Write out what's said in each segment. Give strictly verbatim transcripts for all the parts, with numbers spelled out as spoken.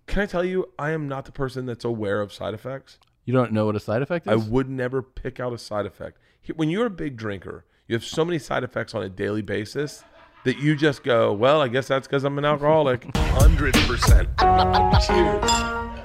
Can I tell you, I am not the person that's aware of side effects. You don't know what a side effect is? I would never pick out a side effect. When you're a big drinker, you have so many side effects on a daily basis that you just go, well, I guess that's because I'm an alcoholic. one hundred percent. Cheers.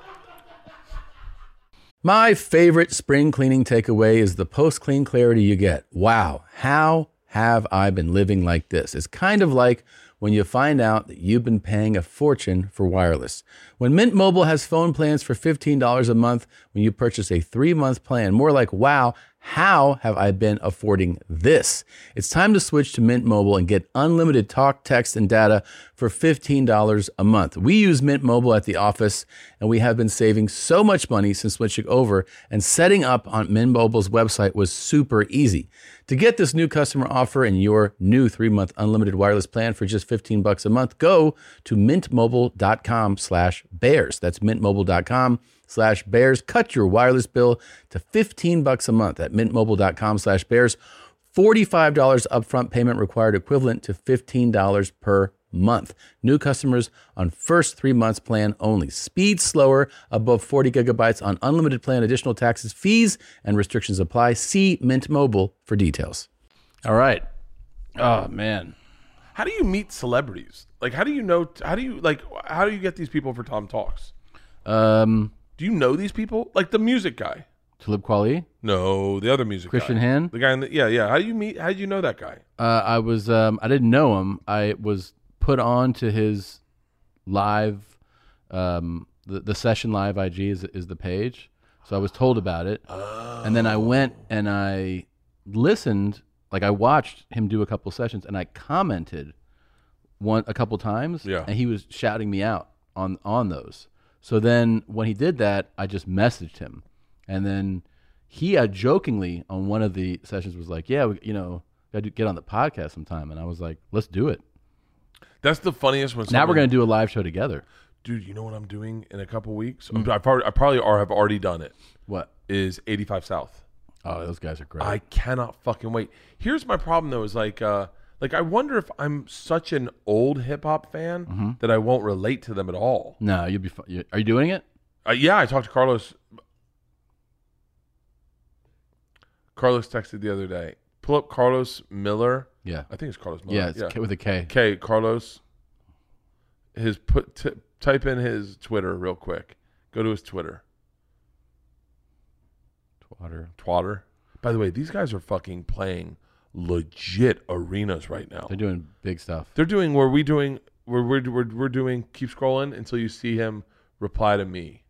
My favorite spring cleaning takeaway is the post-clean clarity you get. Wow, how have I been living like this? It's kind of like when you find out that you've been paying a fortune for wireless. When Mint Mobile has phone plans for fifteen dollars a month when you purchase a three-month plan, more like, wow, how have I been affording this? It's time to switch to Mint Mobile and get unlimited talk, text, and data for fifteen dollars a month. We use Mint Mobile at the office, and we have been saving so much money since switching over, and setting up on Mint Mobile's website was super easy. To get this new customer offer and your new three-month unlimited wireless plan for just fifteen bucks a month, go to mintmobile.com slash bears. That's mintmobile.com slash bears. Cut your wireless bill to fifteen bucks a month at mintmobile.com slash bears. forty-five dollars upfront payment required, equivalent to fifteen dollars per month. New customers on first three months plan only. Speed slower above forty gigabytes on unlimited plan. Additional taxes, fees, and restrictions apply. See Mint Mobile for details. All right. Oh, man. How do you meet celebrities? Like, how do you know, how do you, like, how do you get these people for Tom Talks? Um, Do you know these people? Like the music guy? Talib Kweli? No, the other music Christian guy. Hand? The guy in the, yeah, yeah. How do you meet, how did you know that guy? Uh, I was, um, I didn't know him. I was put on to his live, um, the, the session live I G is, is the page. So I was told about it. Oh. And then I went and I listened, like I watched him do a couple sessions and I commented one, a couple times. Yeah. And he was shouting me out on, on those. So then when he did that, I just messaged him. And then he uh, jokingly on one of the sessions was like, yeah, we, you know, got to get on the podcast sometime. And I was like, let's do it. That's the funniest when Now someone, we're going to do a live show together. dude, you know what I'm doing in a couple weeks? Mm. I probably, I probably are, have already done it. What? Is eighty-five South. Oh, those guys are great. I cannot fucking wait. Here's my problem though, is like, uh, like I wonder if I'm such an old hip hop fan mm-hmm. that I won't relate to them at all. No, you'll be fun. Are you doing it? Uh, yeah, I talked to Carlos. Carlos texted the other day. Pull up Carlos Miller. Yeah. I think it's Carlos Miller. Yeah, it's yeah. K with a K. K, Carlos. His put t- type in his Twitter real quick. Go to his Twitter. Twatter. Twatter. By the way, these guys are fucking playing legit arenas right now. They're doing big stuff. They're doing where we doing where we're, we're we're doing. Keep scrolling until you see him reply to me.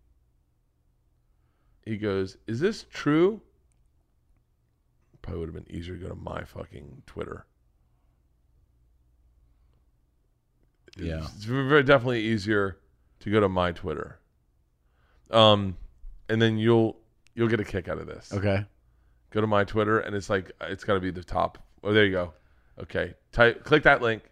He goes, "Is this true?" Probably would have been easier to go to my fucking Twitter. Yeah, it's very definitely easier to go to my Twitter. Um, and then you'll you'll get a kick out of this. Okay. Go to my Twitter, and it's like it's got to be the top. Oh, there you go. Okay, type click that link.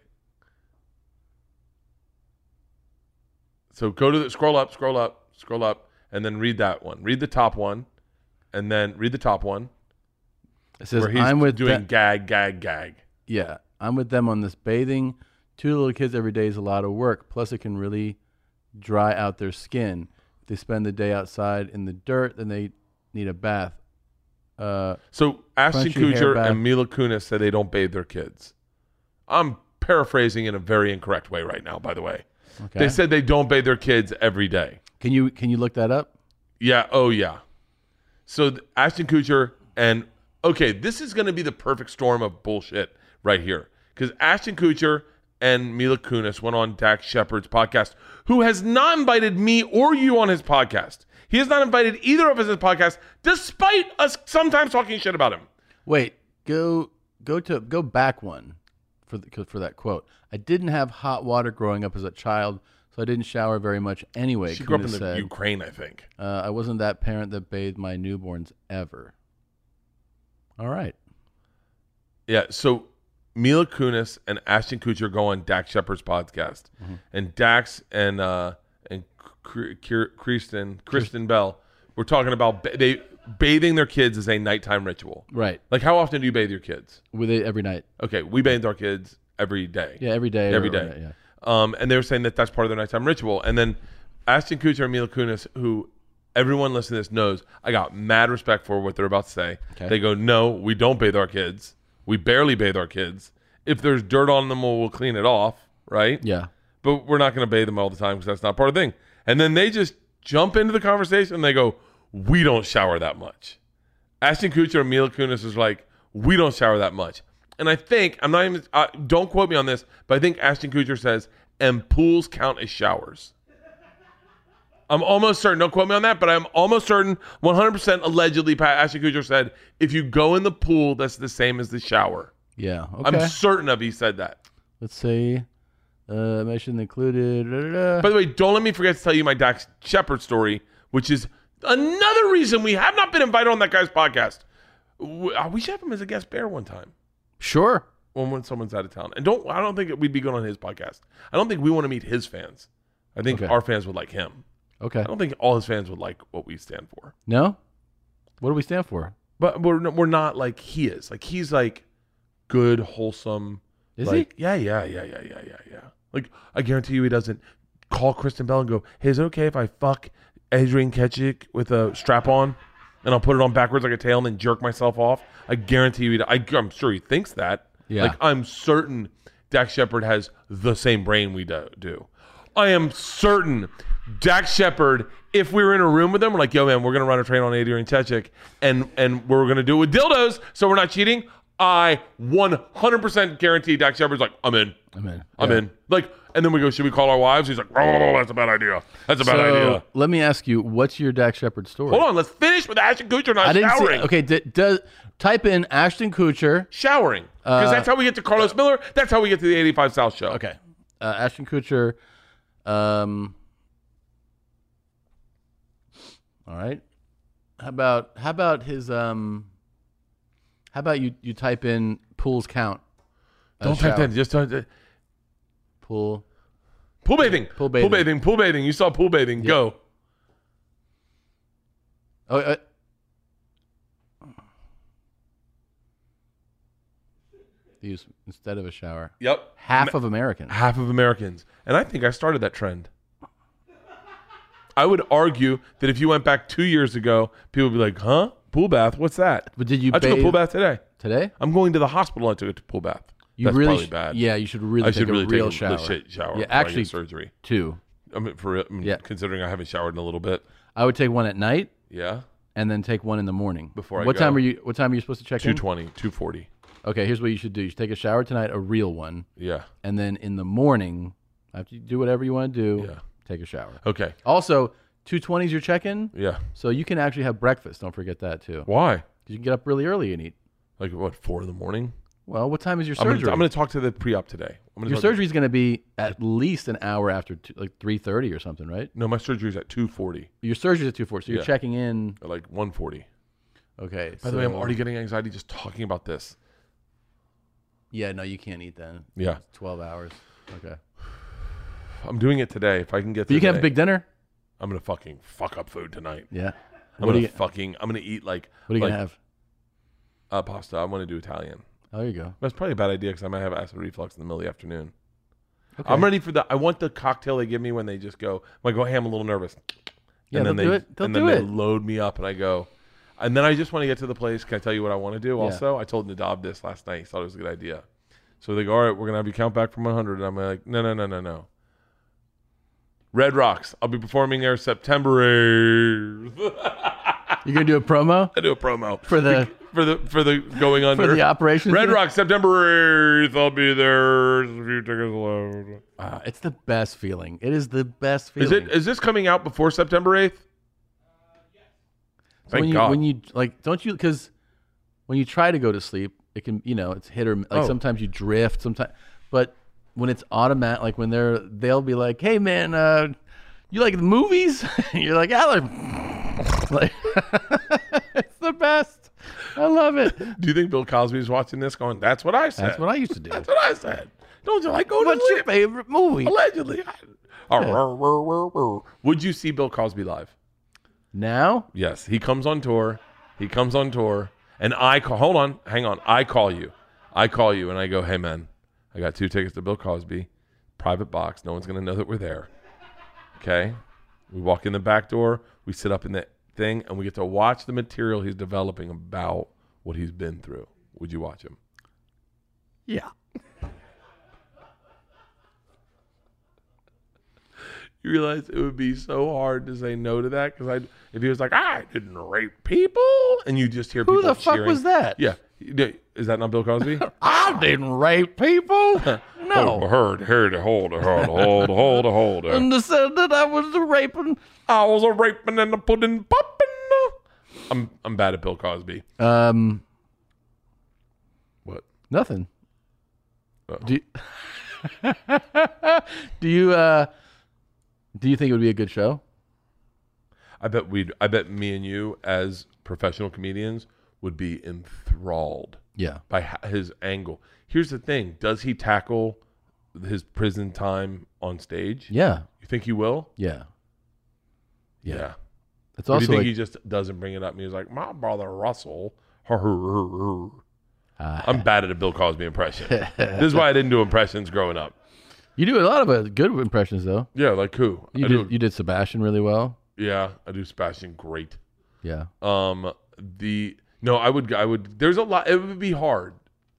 So go to the scroll up, scroll up, scroll up, and then read that one. Read the top one, and then read the top one. It says, where he's I'm with doing the- gag, gag, gag. Yeah, I'm with them on this bathing. Two little kids every day is a lot of work. Plus, it can really dry out their skin. If they spend the day outside in the dirt, then they need a bath. Uh, So Ashton crunchy hair Kutcher bath. and Mila Kunis said they don't bathe their kids. I'm paraphrasing in a very incorrect way right now, by the way. okay. They said they don't bathe their kids every day. Can you can you look that up? Yeah. Oh, yeah. So th- Ashton Kutcher and okay, this is going to be the perfect storm of bullshit right here because Ashton Kutcher and Mila Kunis went on Dax Shepard's podcast, who has not invited me or you on his podcast. He has not invited either of us on his podcast, despite us sometimes talking shit about him. Wait, go go to go back one for the, for that quote. I didn't have hot water growing up as a child, so I didn't shower very much anyway. She grew up in Kunis the said, Ukraine, I think. uh, I wasn't that parent that bathed my newborns ever. All right. Yeah, so Mila Kunis and Ashton Kutcher go on Dax Shepard's podcast, Mm-hmm. and Dax and uh, and K- K- Kristen Kristen Bell were talking about ba- they bathing their kids as a nighttime ritual. Right. Like, how often do you bathe your kids? With it every night. Okay, we bathe our kids every day. Yeah, every day. Every or- day. or- yeah. Um, and they were saying that that's part of their nighttime ritual. And then Ashton Kutcher and Mila Kunis, who everyone listening to this knows, I got mad respect for what they're about to say. Okay. They go, no, we don't bathe our kids. We barely bathe our kids. If there's dirt on them, we'll, we'll clean it off, right? Yeah. But we're not going to bathe them all the time because that's not part of the thing. And then they just jump into the conversation and they go, we don't shower that much. Ashton Kutcher and Mila Kunis is like, we don't shower that much. And I think, I'm not even, uh, don't quote me on this, but I think Ashton Kutcher says, and pools count as showers. I'm almost certain, don't quote me on that, but I'm almost certain, one hundred percent allegedly, Pat Ashton Kutcher said, if you go in the pool, that's the same as the shower. Yeah. Okay. I'm certain of he said that. Let's see. Uh, mission included. Da, da, da. By the way, don't let me forget to tell you my Dax Shepard story, which is another reason we have not been invited on that guy's podcast. We, uh, we should have him as a guest bear one time. Sure. When, when someone's out of town. And don't I don't think we'd be good on his podcast. I don't think we want to meet his fans. I think Okay. our fans would like him. Okay. I don't think all his fans would like what we stand for. No? What do we stand for? But we're we're not like he is. Like he's like good, wholesome. Is like, he? Yeah, yeah, yeah, yeah, yeah, yeah, yeah. Like I guarantee you, he doesn't call Kristen Bell and go, "Hey, is it okay if I fuck Adrian Ketchik with a strap on, and I'll put it on backwards like a tail and then jerk myself off?" I guarantee you, I, I'm sure he thinks that. Yeah. Like I'm certain Dax Shepard has the same brain we do. do. I am certain Dax Shepard, if we were in a room with him, we're like, yo, man, we're going to run a train on Adrian Chechik, and and we're going to do it with dildos, so we're not cheating. I one hundred percent guarantee Dax Shepard's like, I'm in. I'm in. I'm Yeah. in. Like, and then we go, should we call our wives? He's like, oh, that's a bad idea. That's a bad So idea. let me ask you, what's your Dax Shepard story? Hold on, let's finish with Ashton Kutcher not I didn't showering. see. Okay, d- does type in Ashton Kutcher. Showering. Because Uh, that's how we get to Carlos Miller. That's how we get to the eighty-five South show. Okay, uh, Ashton Kutcher. Um. All right. How about how about his um. How about you you type in pools count? as Don't type shower. that. Just don't. Pool. Pool bathing. Pool bathing. Pool bathing. Pool bathing. You saw pool bathing. Go. Oh. Uh, use instead of a shower. Yep. Half of Americans. Half of Americans. And I think I started that trend. I would argue that if you went back two years ago, people would be like, huh? Pool bath? What's that? But did you I took a bathe pool bath today. today? I'm going to the hospital. I took a pool bath. You That's really probably sh- bad. Yeah, you should really I take should really a real take a shower. legit shower. Yeah, before I get actually, surgery. two. I mean, for I mean, Yeah. considering I haven't showered in a little bit. I would take one at night Yeah. and then take one in the morning. Before I what go. time are you? What time are you supposed to check two in? twenty, two forty. Okay, here's what you should do. You should take a shower tonight, a real one, Yeah. and then in the morning, after you do whatever you want to do, Yeah. take a shower. Okay. Also, two twenty is your check-in, Yeah. so you can actually have breakfast. Don't forget that too. Why? 'Cause you can get up really early and eat. Like what? Four in the morning. Well, what time is your I'm gonna, surgery? I'm going to talk to the pre-op today. I'm gonna your talk surgery is going to be at least an hour after, two, like three thirty or something, right? No, my surgery's at two forty. Your surgery's at two forty, so you're Yeah. checking in. Or like one forty. Okay. By the way, I'm already getting anxiety just talking about this. Yeah, no, you can't eat then. Yeah. It's twelve hours. Okay. I'm doing it today. If I can get But you can have a today, big dinner. I'm going to fucking fuck up food tonight. Yeah. I'm What are going you, to fucking, I'm going to eat like, what are you like, gonna have? uh, pasta. I want to do Italian. Oh, there you go. That's probably a bad idea because I might have acid reflux in the middle of the afternoon. Okay. I'm ready for the, I want the cocktail they give me when they just go, when I go, hey, I'm a little nervous. Yeah, and then they'll they, do it. They'll and do then it. they load me up and I go, and then I just want to get to the place. Can I tell you what I want to do Yeah. also? I told Nadav this last night. He thought it was a good idea. So they go, all right, we're going to have you count back from one hundred. And I'm like, no, no, no, no, no. Red Rocks. I'll be performing there September eighth. You're gonna do a promo I do a promo. for the For the, for the going under. for the operation. Red theater? Rock, September eighth. I'll be there. There's a few tickets left. Ah, it's the best feeling. It is the best Is feeling. it? Is this coming out before September eighth? So Thank when you, God. When you like, don't you? Because when you try to go to sleep, it can, you know, it's hit or like Oh. sometimes you drift. Sometimes, but when it's automatic, like when they're, they'll be like, "Hey man, uh, you like the movies?" You're like, "Yeah, like, like it's the best. I love it." Do you think Bill Cosby's watching this going, that's what I said? That's what I used to do. That's what I said. Don't you like going What's to your sleep? favorite movie? Allegedly. Would you see Bill Cosby live? Now? Yes. He comes on tour. He comes on tour. And I call, hold on, hang on. I call you. I call you and I go, hey, man, I got two tickets to Bill Cosby. Private box. No one's going to know that we're there. Okay? We walk in the back door. We sit up in the thing, and we get to watch the material he's developing about what he's been through. Would you watch him? Yeah. You realize it would be so hard to say no to that? Because I, if he was like, I didn't rape people, and you just hear Who people the fuck cheering. was that? Yeah. Is that not Bill Cosby? I didn't rape people. Oh, No. heard, heard, hold, hold, hold, hold, hold. And they said that I was raping. I was a raping and a pudding popping. I'm I'm bad at Bill Cosby. Um, What? nothing. Oh. Do you, do you uh do you think it would be a good show? I bet we'd. I bet me and you, as professional comedians, would be enthralled Yeah. by ha- his angle. Here's the thing: does he tackle his prison time on stage? Yeah. You think he will? Yeah. Yeah. It's Or do also you think like, he just doesn't bring it up? And he's like, "My brother Russell." I'm uh, bad at a Bill Cosby impression. This is why I didn't do impressions growing up. you do a lot of uh, good impressions though. Yeah, like who? You I did do, you did Sebastian really well. yeah, I do Sebastian great. Yeah. Um, the no, I would, I would. There's a lot. It would be hard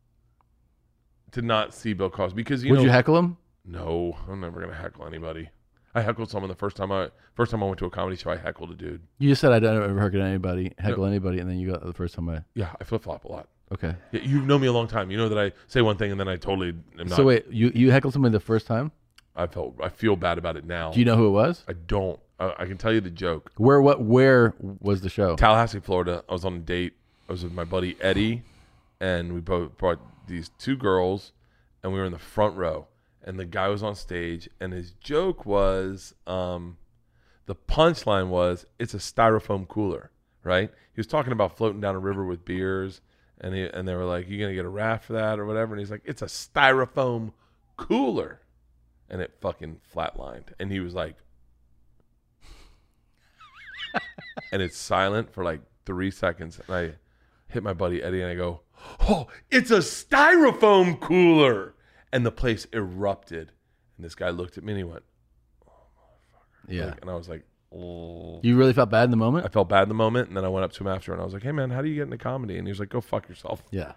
to not see Bill Cosby because you Would know. you heckle him? No, I'm never gonna heckle anybody. I heckled someone the first time I first time I went to a comedy show. I heckled a dude. You just said I don't ever heckle anybody, heckle anybody, and then you got the first time I. Yeah, I flip flop a lot. Okay. Yeah, you've known me a long time. You know that I say one thing and then I totally am not. So wait, you you heckled somebody the first time? I felt I feel bad about it now. Do you know who it was? I don't. I, I can tell you the joke. Where what where was the show? Tallahassee, Florida. I was on a date. I was with my buddy Eddie, and we both brought these two girls, and we were in the front row. And the guy was on stage, and his joke was, um, the punchline was, it's a styrofoam cooler, right? He was talking about floating down a river with beers, and he, and they were like, you gonna get a raft for that or whatever? And he's like, it's a styrofoam cooler, and it fucking flatlined, and he was like, and it's silent for like three seconds, and I hit my buddy Eddie, and I go, oh, it's a styrofoam cooler. And the place erupted. And this guy looked at me and he went, oh, motherfucker. Yeah. Like, and I was like, oh. You really felt bad in the I moment? felt bad in the moment. And then I went up to him after and I was like, hey, man, how do you get into comedy? And he was like, go fuck yourself. Yeah.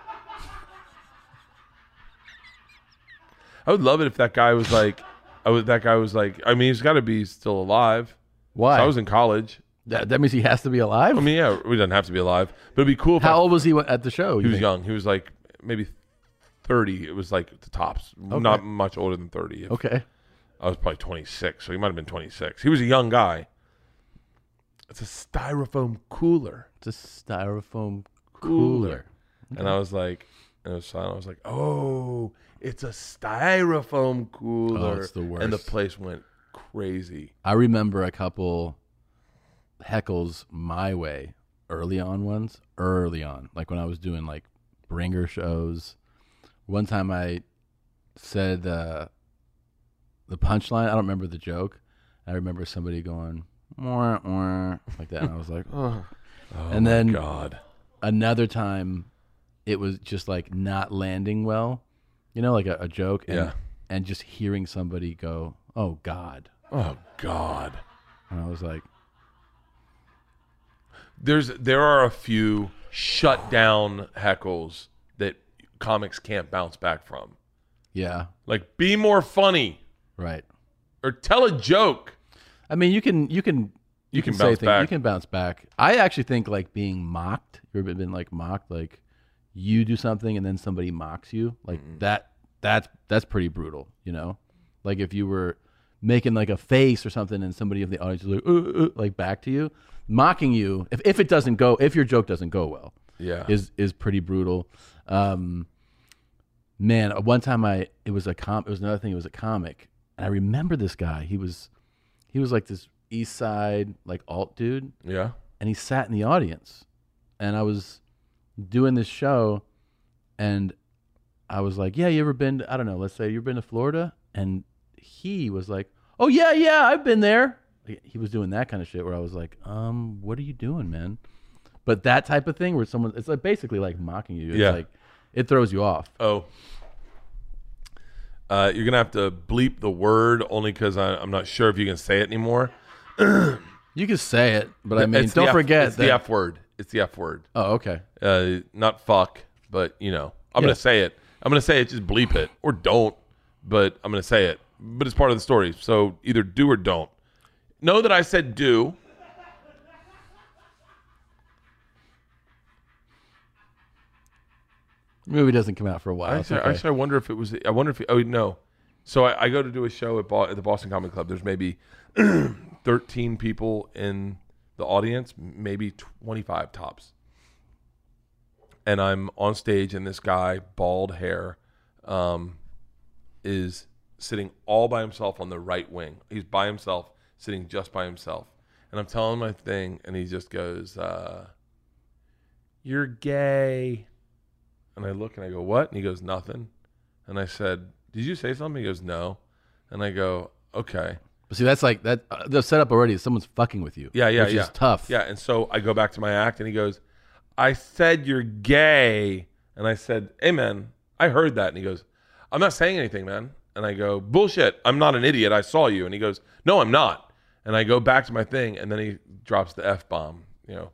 I would love it if that guy was like, I would, that guy was like, I mean, he's got to be still alive. Why? So I was in college. that, that means he has to be alive? I mean, yeah, we doesn't have to be alive. But it'd be cool if How I, old was he at the show? he you was think? young. He was like maybe thirty. It was like the tops. Not much older than thirty. If, Okay. I was probably twenty-six, so he might have been twenty-six. He was a young guy. It's a styrofoam cooler. It's a styrofoam Cooler. cooler. And I was like, and it was silent. I was like, oh, it's a styrofoam cooler. Oh, it's the And the worst. place went crazy. I remember a couple heckles my way early on ones. Early on. Like when I was doing like bringer shows. One time I said uh, the punchline. I don't remember the joke. I remember somebody going, wah, wah, like that. And I was like, oh. Oh, And then- my God. Another time it was just like not landing well, you know, like a, a joke. And, Yeah. and just hearing somebody go, oh, God. Oh, God. And I was like, There's There are a few shut down heckles that comics can't bounce back from. yeah, Like, be more funny right. or tell a joke. I mean, you can, you can, You can say bounce things- back. You can bounce back. I actually think like being mocked. You ever been like mocked? Like you do something and then somebody mocks you. Like that. That's that's pretty brutal. You know, like if you were making like a face or something and somebody in the audience is like, uh, uh, like back to you, mocking you. If if it doesn't go, if your joke doesn't go well, Yeah. is is pretty brutal. Um, man, one time I it was a com. It was another thing. It was a comic, and I remember this guy. He was he was like this East Side like alt dude, Yeah. and he sat in the audience, and I was doing this show, and I was like, yeah, you ever been to, I don't know, let's say you've been to Florida? And he was like, oh yeah, yeah, I've been there. Like, he was doing that kind of shit where I was like, um, what are you doing, man? But that type of thing where someone, it's like basically like mocking you. It's Yeah. like, it throws you off. Oh. Uh, you're going to have to bleep the word only because I'm not sure if you can say it anymore. You can say it, but I mean, It's don't the F, forget it's that. the F word. It's the F word. Oh, okay. Uh, not fuck, but you know, I'm Yeah. gonna say it. I'm gonna say it. Just bleep it or don't. But I'm gonna say it. But it's part of the story. So either do or don't. Know that I said do. The movie doesn't come out for a while. It's Actually, okay. actually, I wonder if it was. I wonder if. Oh no. So I, I go to do a show at, Bo- at the Boston Comedy Club. There's maybe thirteen people in the audience, maybe twenty-five tops. And I'm on stage, and this guy, bald hair, um, is sitting all by himself on the right wing. He's by himself, sitting just by himself. And I'm telling my thing, and he just goes, uh, "You're gay." And I look and I go, "What?" And he goes, "Nothing." And I said, "Did you say something?" He goes, "No." And I go, "Okay." But see, that's like that. Uh, the setup already is someone's fucking with you. Yeah, yeah, which yeah. is tough. Yeah, and so I go back to my act, and he goes, "I said you're gay." And I said, "Hey, man, I heard that." And he goes, "I'm not saying anything, man." And I go, "Bullshit. I'm not an idiot. I saw you." And he goes, "No, I'm not." And I go back to my thing, and then he drops the F-bomb, you know.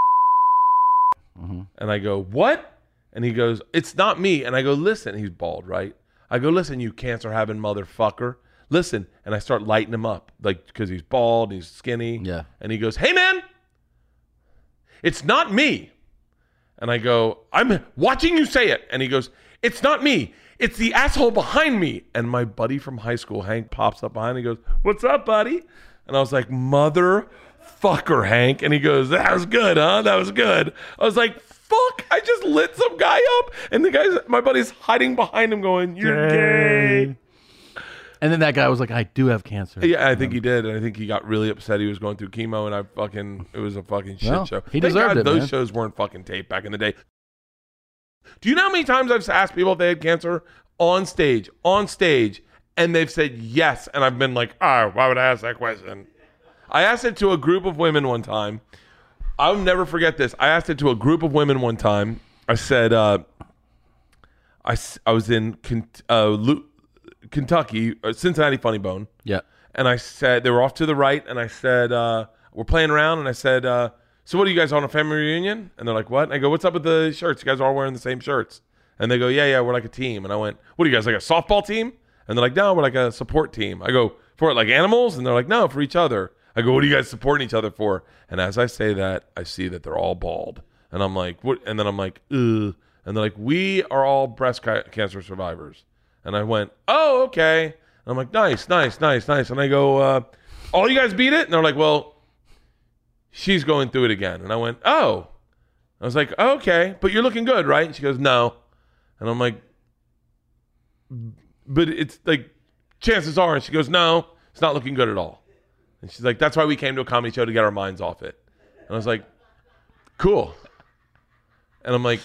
Mm-hmm. And I go, "What?" And he goes, "It's not me." And I go, "Listen." He's bald, right? I go, "Listen, you cancer-having motherfucker. Listen." And I start lighting him up, like, because he's bald, he's skinny. Yeah. And he goes, "Hey, man, it's not me." And I go, "I'm watching you say it." And he goes, "It's not me. It's the asshole behind me." And my buddy from high school, Hank, pops up behind me. He goes, "What's up, buddy?" And I was like, "Motherfucker, Hank." And he goes, "That was good, huh? That was good." I was like, fuck, I just lit some guy up. And the guy's, my buddy's hiding behind him going, "You're gay." And then that guy was like, "I do have cancer." Yeah, I think he did. And I think he got really upset. He was going through chemo, and I fucking, it was a fucking shit Well, show. he Thank deserved God it, those man. shows weren't fucking taped back in the day. Do you know how many times I've asked people if they had cancer on stage, on stage, and they've said yes, and I've been like, "Oh, why would I ask that question?" I asked it to a group of women one time. I'll never forget this. I asked it to a group of women one time. I said, uh, I, s- I was in Kent- uh, Lu- Kentucky, uh, Cincinnati Funny Bone. Yeah. And I said, they were off to the right, and I said, uh, we're playing around, and I said, uh, "So what are you guys on, a family reunion?" And they're like, "What?" And I go, "What's up with the shirts? You guys are all wearing the same shirts." And they go, "Yeah, yeah, we're like a team." And I went, "What are you guys, like a softball team?" And they're like, "No, we're like a support team." I go, "For what, like animals?" And they're like, "No, for each other." I go, "What are you guys supporting each other for?" And as I say that, I see that they're all bald. And I'm like, "What?" And then I'm like, "Ugh." And they're like, "We are all breast ca- cancer survivors." And I went, "Oh, okay." And I'm like, "Nice, nice, nice, nice." And I go, uh, "All you guys beat it?" And they're like, "Well, she's going through it again." And I went, "Oh." I was like, "Okay, but you're looking good, right?" And she goes, "No." And I'm like, "But it's like, chances are." And she goes, "No, it's not looking good at all." And she's like, "That's why we came to a comedy show, to get our minds off it." And I was like, "Cool." And I'm like,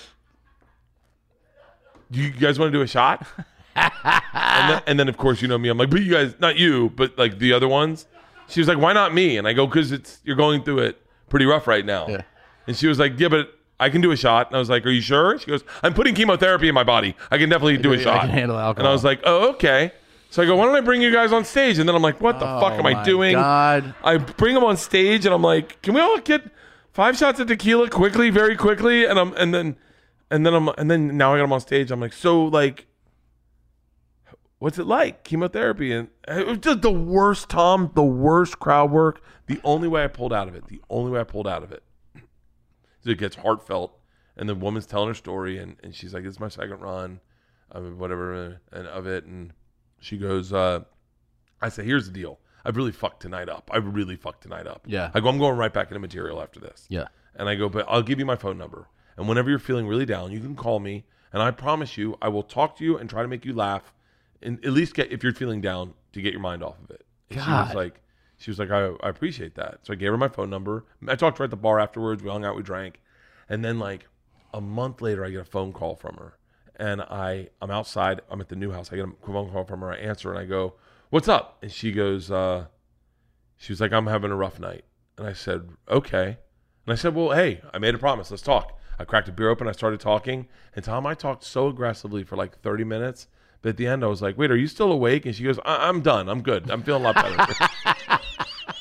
"Do you guys want to do a shot?" and, then, and then, of course, you know me. I'm like, "But you guys, not you, but like the other ones." She was like, "Why not me?" And I go, "Because it's you're going through it pretty rough right now." Yeah. And she was like, "Yeah, but I can do a shot." And I was like, "Are you sure?" She goes, "I'm putting chemotherapy in my body. I can definitely do a I shot." can handle alcohol. And I was like, "Oh, okay." So I go, "Why don't I bring you guys on stage?" And then I'm like, "What the Oh, fuck am I my doing?" God. I bring them on stage, and I'm like, "Can we all get five shots of tequila quickly, very quickly?" And I'm, and then, and then I'm, and then now I got them on stage. I'm like, "So like, what's it like, chemotherapy?" And it was just the worst, Tom, the worst crowd work. The only way I pulled out of it, the only way I pulled out of it, is it gets heartfelt, and the woman's telling her story, and, and she's like, "This is my second run, I mean, whatever, and of it," and she goes, uh, I say, "Here's the deal. I've really fucked tonight up. I've really fucked tonight up." Yeah. I go, "I'm going right back into material after this." Yeah. And I go, "But I'll give you my phone number. And whenever you're feeling really down, you can call me. And I promise you, I will talk to you and try to make you laugh. And at least get, if you're feeling down, to get your mind off of it." And she was God. like, she was like, I, I appreciate that. So I gave her my phone number. I talked to her at the bar afterwards. We hung out, we drank. And then like a month later, I get a phone call from her. And I, I'm outside. I'm at the new house. I get a phone call from her. I answer and I go, "What's up?" And she goes, uh, she was like, "I'm having a rough night." And I said, "Okay." And I said, "Well, hey, I made a promise. Let's talk." I cracked a beer open. I started talking. And Tom, I talked so aggressively for like thirty minutes. But at the end, I was like, "Wait, are you still awake?" And she goes, I- I'm done. I'm good. I'm feeling a lot better. What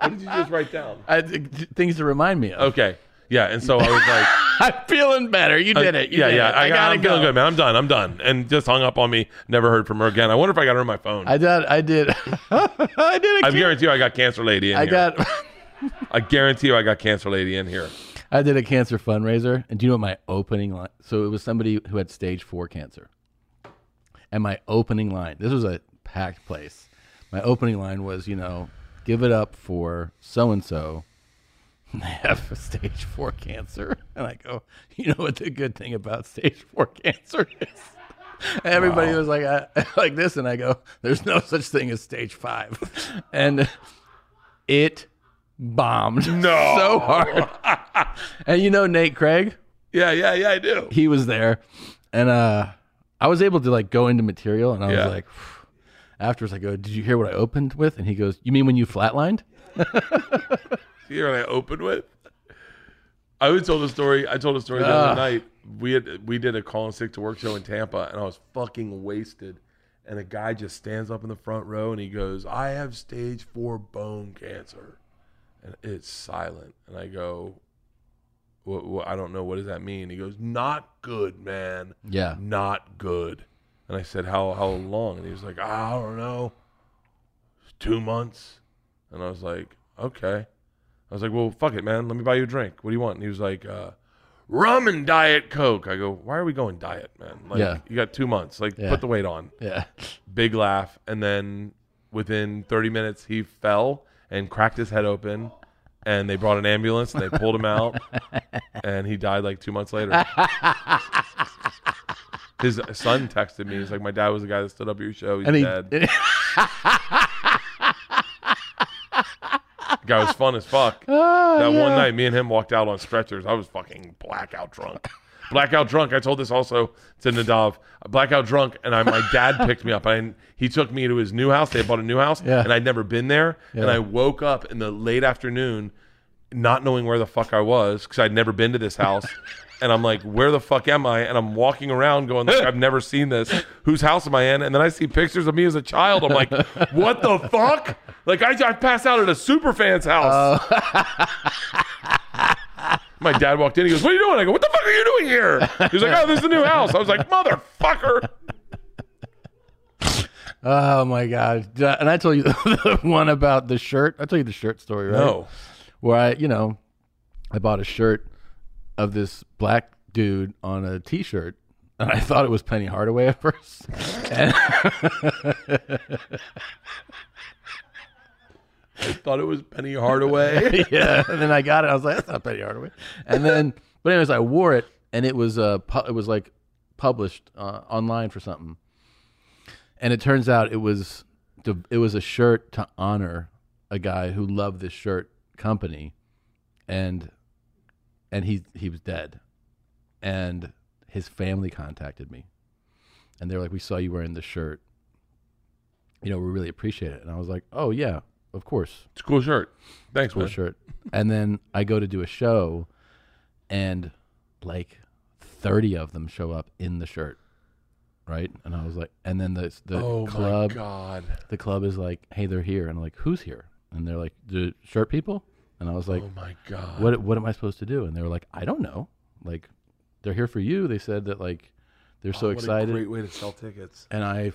What did you just write down? I, things to remind me of. Okay. Yeah, and so I was like, I'm feeling better. You did it. You yeah, did yeah. it. I, I gotta I'm go. feeling good, man. I'm done. I'm done. And just hung up on me. Never heard from her again. I wonder if I got her on my phone. I, I did. I did. I did. I guarantee you, I got Cancer Lady in I here. got. I guarantee you, I got Cancer Lady in here. I did a cancer fundraiser, and do you know what my opening line? So it was somebody who had stage four cancer, and my opening line. This was a packed place. My opening line was, you know, give it up for so and so. They have stage four cancer, and I go, you know what the good thing about stage four cancer is? And everybody Wow. was like, I, like this, and I go, there's no such thing as stage five, and it bombed No. so hard. And you know Nate Craig, Yeah, yeah, yeah, I do. he was there, and uh, I was able to like go into material, and I Yeah. was like, afterwards, I go, did you hear what I opened with? And he goes, you mean when you flatlined? Here I opened with. I always told a story. I told a story the Ah. other night. We had we did a Calling Sick to Work show in Tampa, and I was fucking wasted. And a guy just stands up in the front row, and he goes, "I have stage four bone cancer," and it's silent. And I go, what, what, "I don't know. What does that mean?" He goes, "Not good, man. Yeah. Not good." And I said, "How how long?" And he was like, "I don't know. Two months." And I was like, "Okay." I was like, well, fuck it, man. Let me buy you a drink. What do you want? And he was like, uh, rum and Diet Coke. I go, why are we going diet, man? Like, Yeah. you got two months. Like, Yeah. put the weight on. Yeah. Big laugh. And then within thirty minutes, he fell and cracked his head open. And they brought an ambulance, and they pulled him out. And he died like two months later. His son texted me. He's like, my dad was the guy that stood up at your show. He's And he, dead. Guy was fun as fuck. Oh, that yeah. one night, me and him walked out on stretchers. I was fucking blackout drunk. Blackout drunk. I told this also to Nadav. Blackout drunk, and I, my dad picked me up. And he took me to his new house. They had bought a new house, Yeah. and I'd never been there. Yeah. And I woke up in the late afternoon, not knowing where the fuck I was because I'd never been to this house. And I'm like, where the fuck am I? And I'm walking around going, like, I've never seen this. Whose house am I in? And then I see pictures of me as a child. I'm like, what the fuck? Like, I, I passed out at a super fan's house. My dad walked in. He goes, what are you doing? I go, what the fuck are you doing here? He was like, oh, this is the new house. I was like, motherfucker. Oh my God. Uh, And I told you the one about the shirt. I told you the shirt story, right? No. Where I, you know, I bought a shirt of this black dude on a t-shirt, and I thought it was Penny Hardaway at first. And I thought it was Penny Hardaway. yeah, and then I got it. I was like, that's not Penny Hardaway. And then, but anyways, I wore it, and it was uh, pu- it was like published uh, online for something. And it turns out it was to, it was a shirt to honor a guy who loved this shirt company, and and he he was dead, and his family contacted me, and they were like, we saw you wearing this shirt. You know, we really appreciate it. And I was like, oh yeah, of course. It's a cool shirt. Thanks, Cool man. shirt. And then I go to do a show, and like thirty of them show up in the shirt, right? And I was like, and then the the Oh, club, my God. the club is like, hey, they're here, and I'm like, who's here? And they're like, the shirt people. And I was like, oh, my God. what what am I supposed to do? And they were like, I don't know. Like, they're here for you. They said that like they're so Oh, what excited. a great way to sell tickets. And I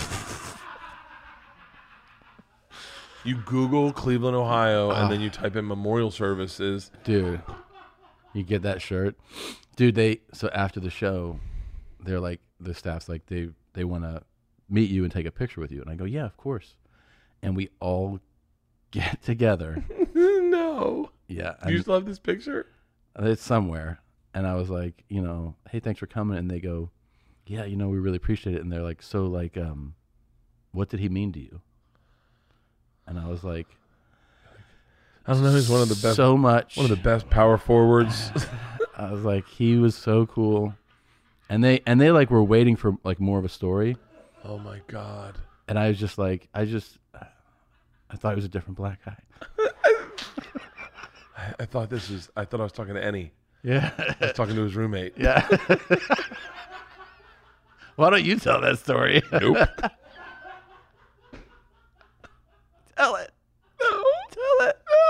You Google Cleveland, Ohio, and then you type in memorial services. dude, you get that shirt, dude. They so after the show, they're like, the staff's like, they they want to meet you and take a picture with you, and I go, yeah, of course. And we all get together. No. Yeah, Do you and still have this picture? it's somewhere. And I was like, you know, hey, thanks for coming. And they go, yeah, you know, we really appreciate it. And they're like, so like, um, what did he mean to you? And I was like, I don't know. He's one of the best. so much. One of the best power forwards. I was like, he was so cool. And they and they like were waiting for like more of a story. Oh my God. And I was just like, I just, I thought he was a different black guy. I, I thought this was. I thought I was talking to Ennie. Yeah. I was talking to his roommate. Yeah. Why don't you tell that story? Nope. Tell it. No. Tell it. No.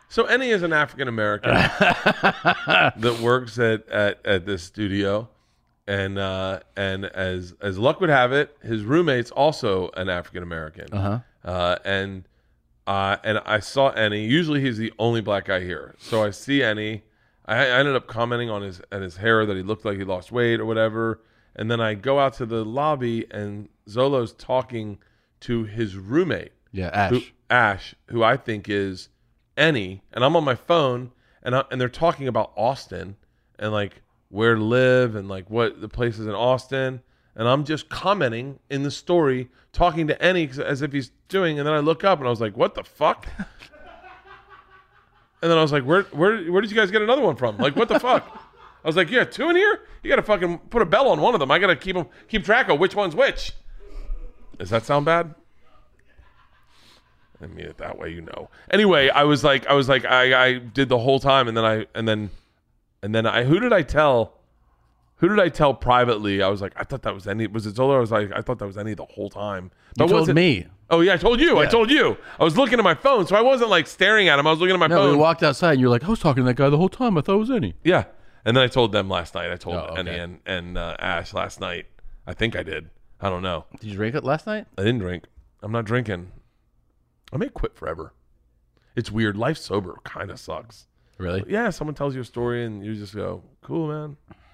So Annie is an African American that works at, at, at this studio, and uh, and as as luck would have it, his roommate's also an African American. Uh-huh. Uh And uh, and I saw Annie. Usually he's the only black guy here, so I see Annie. I, I ended up commenting on his on his hair that he looked like he lost weight or whatever, and then I go out to the lobby and Zolo's talking to his roommate. Yeah, Ash. Who, Ash, who I think is Annie, and I'm on my phone, and I, and they're talking about Austin and like where to live and like what the places in Austin, and I'm just commenting in the story, talking to Annie as if he's doing, and then I look up and I was like, what the fuck? And then I was like, where where where did you guys get another one from? Like, what the fuck? I was like, yeah, two in here? You got to fucking put a bell on one of them. I got to keep them, keep track of which one's which. Does that sound bad? I mean it that way, you know. Anyway, I was like, I was like, I, I did the whole time, and then I, and then, and then I, who did I tell? Who did I tell privately? I was like, I thought that was Annie. Was it Zola? I was like, I thought that was Annie the whole time. But you told me. Oh yeah, I told you. Yeah. I told you. I was looking at my phone, so I wasn't like staring at him. I was looking at my no, phone. we walked outside, and you're like, I was talking to that guy the whole time. I thought it was Annie. Yeah, and then I told them last night. I told Oh, okay. Annie and and uh, Ash last night. I think I did. I don't know. Did you drink it last night? I didn't drink. I'm not drinking. I may quit forever. It's weird. Life sober kind of sucks. Really? Yeah, someone tells you a story and you just go, cool, man.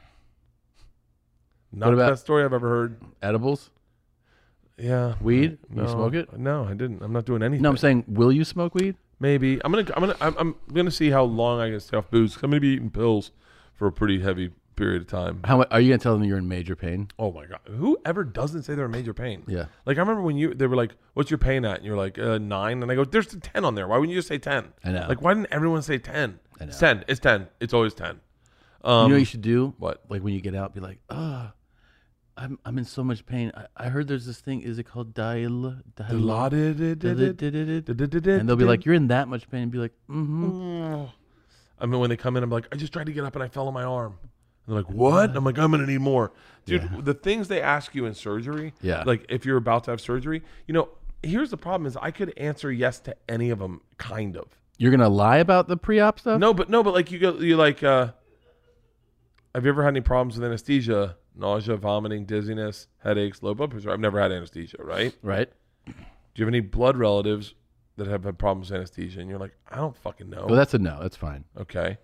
Not What the about- best story I've ever heard. Edibles? Yeah. Weed? No, You smoke it? No, I didn't. I'm not doing anything. No, I'm saying, will you smoke weed? Maybe. I'm gonna. I'm gonna. I'm, I'm gonna see how long I can stay off booze. 'Cause I'm gonna be eating pills for a pretty heavy period of time. How mu- are you gonna tell them you're in major pain? Oh my god. Whoever doesn't say they're in major pain? Yeah. Like I remember when you they were like, "What's your pain at?" And you're like, uh, nine. And I go, "There's a ten on there. Why wouldn't you just say ten?" I know. Like, why didn't everyone say ten? I know. It's ten. It's ten. It's always ten. Um, you know what you should do? what? Like when you get out, be like, oh, I'm I'm in so much pain. I, I heard there's this thing. Is it called dial? dial and they'll be like, you're in that much pain. And be like, mm-hmm. I mean, when they come in, I'm like, I just tried to get up and I fell on my arm. And they're like, what? And I'm like, I'm gonna need more, dude. Yeah. The things they ask you in surgery, Yeah. like if you're about to have surgery, you know, here's the problem: is I could answer yes to any of them, kind of. You're gonna lie about the pre-op stuff? No, but no, but like you go, you like. uh Have you ever had any problems with anesthesia? Nausea, vomiting, dizziness, headaches, low blood pressure? I've never had anesthesia, right? Right. Do you have any blood relatives that have had problems with anesthesia? And you're like, I don't fucking know. Well, that's a no. That's fine. Okay.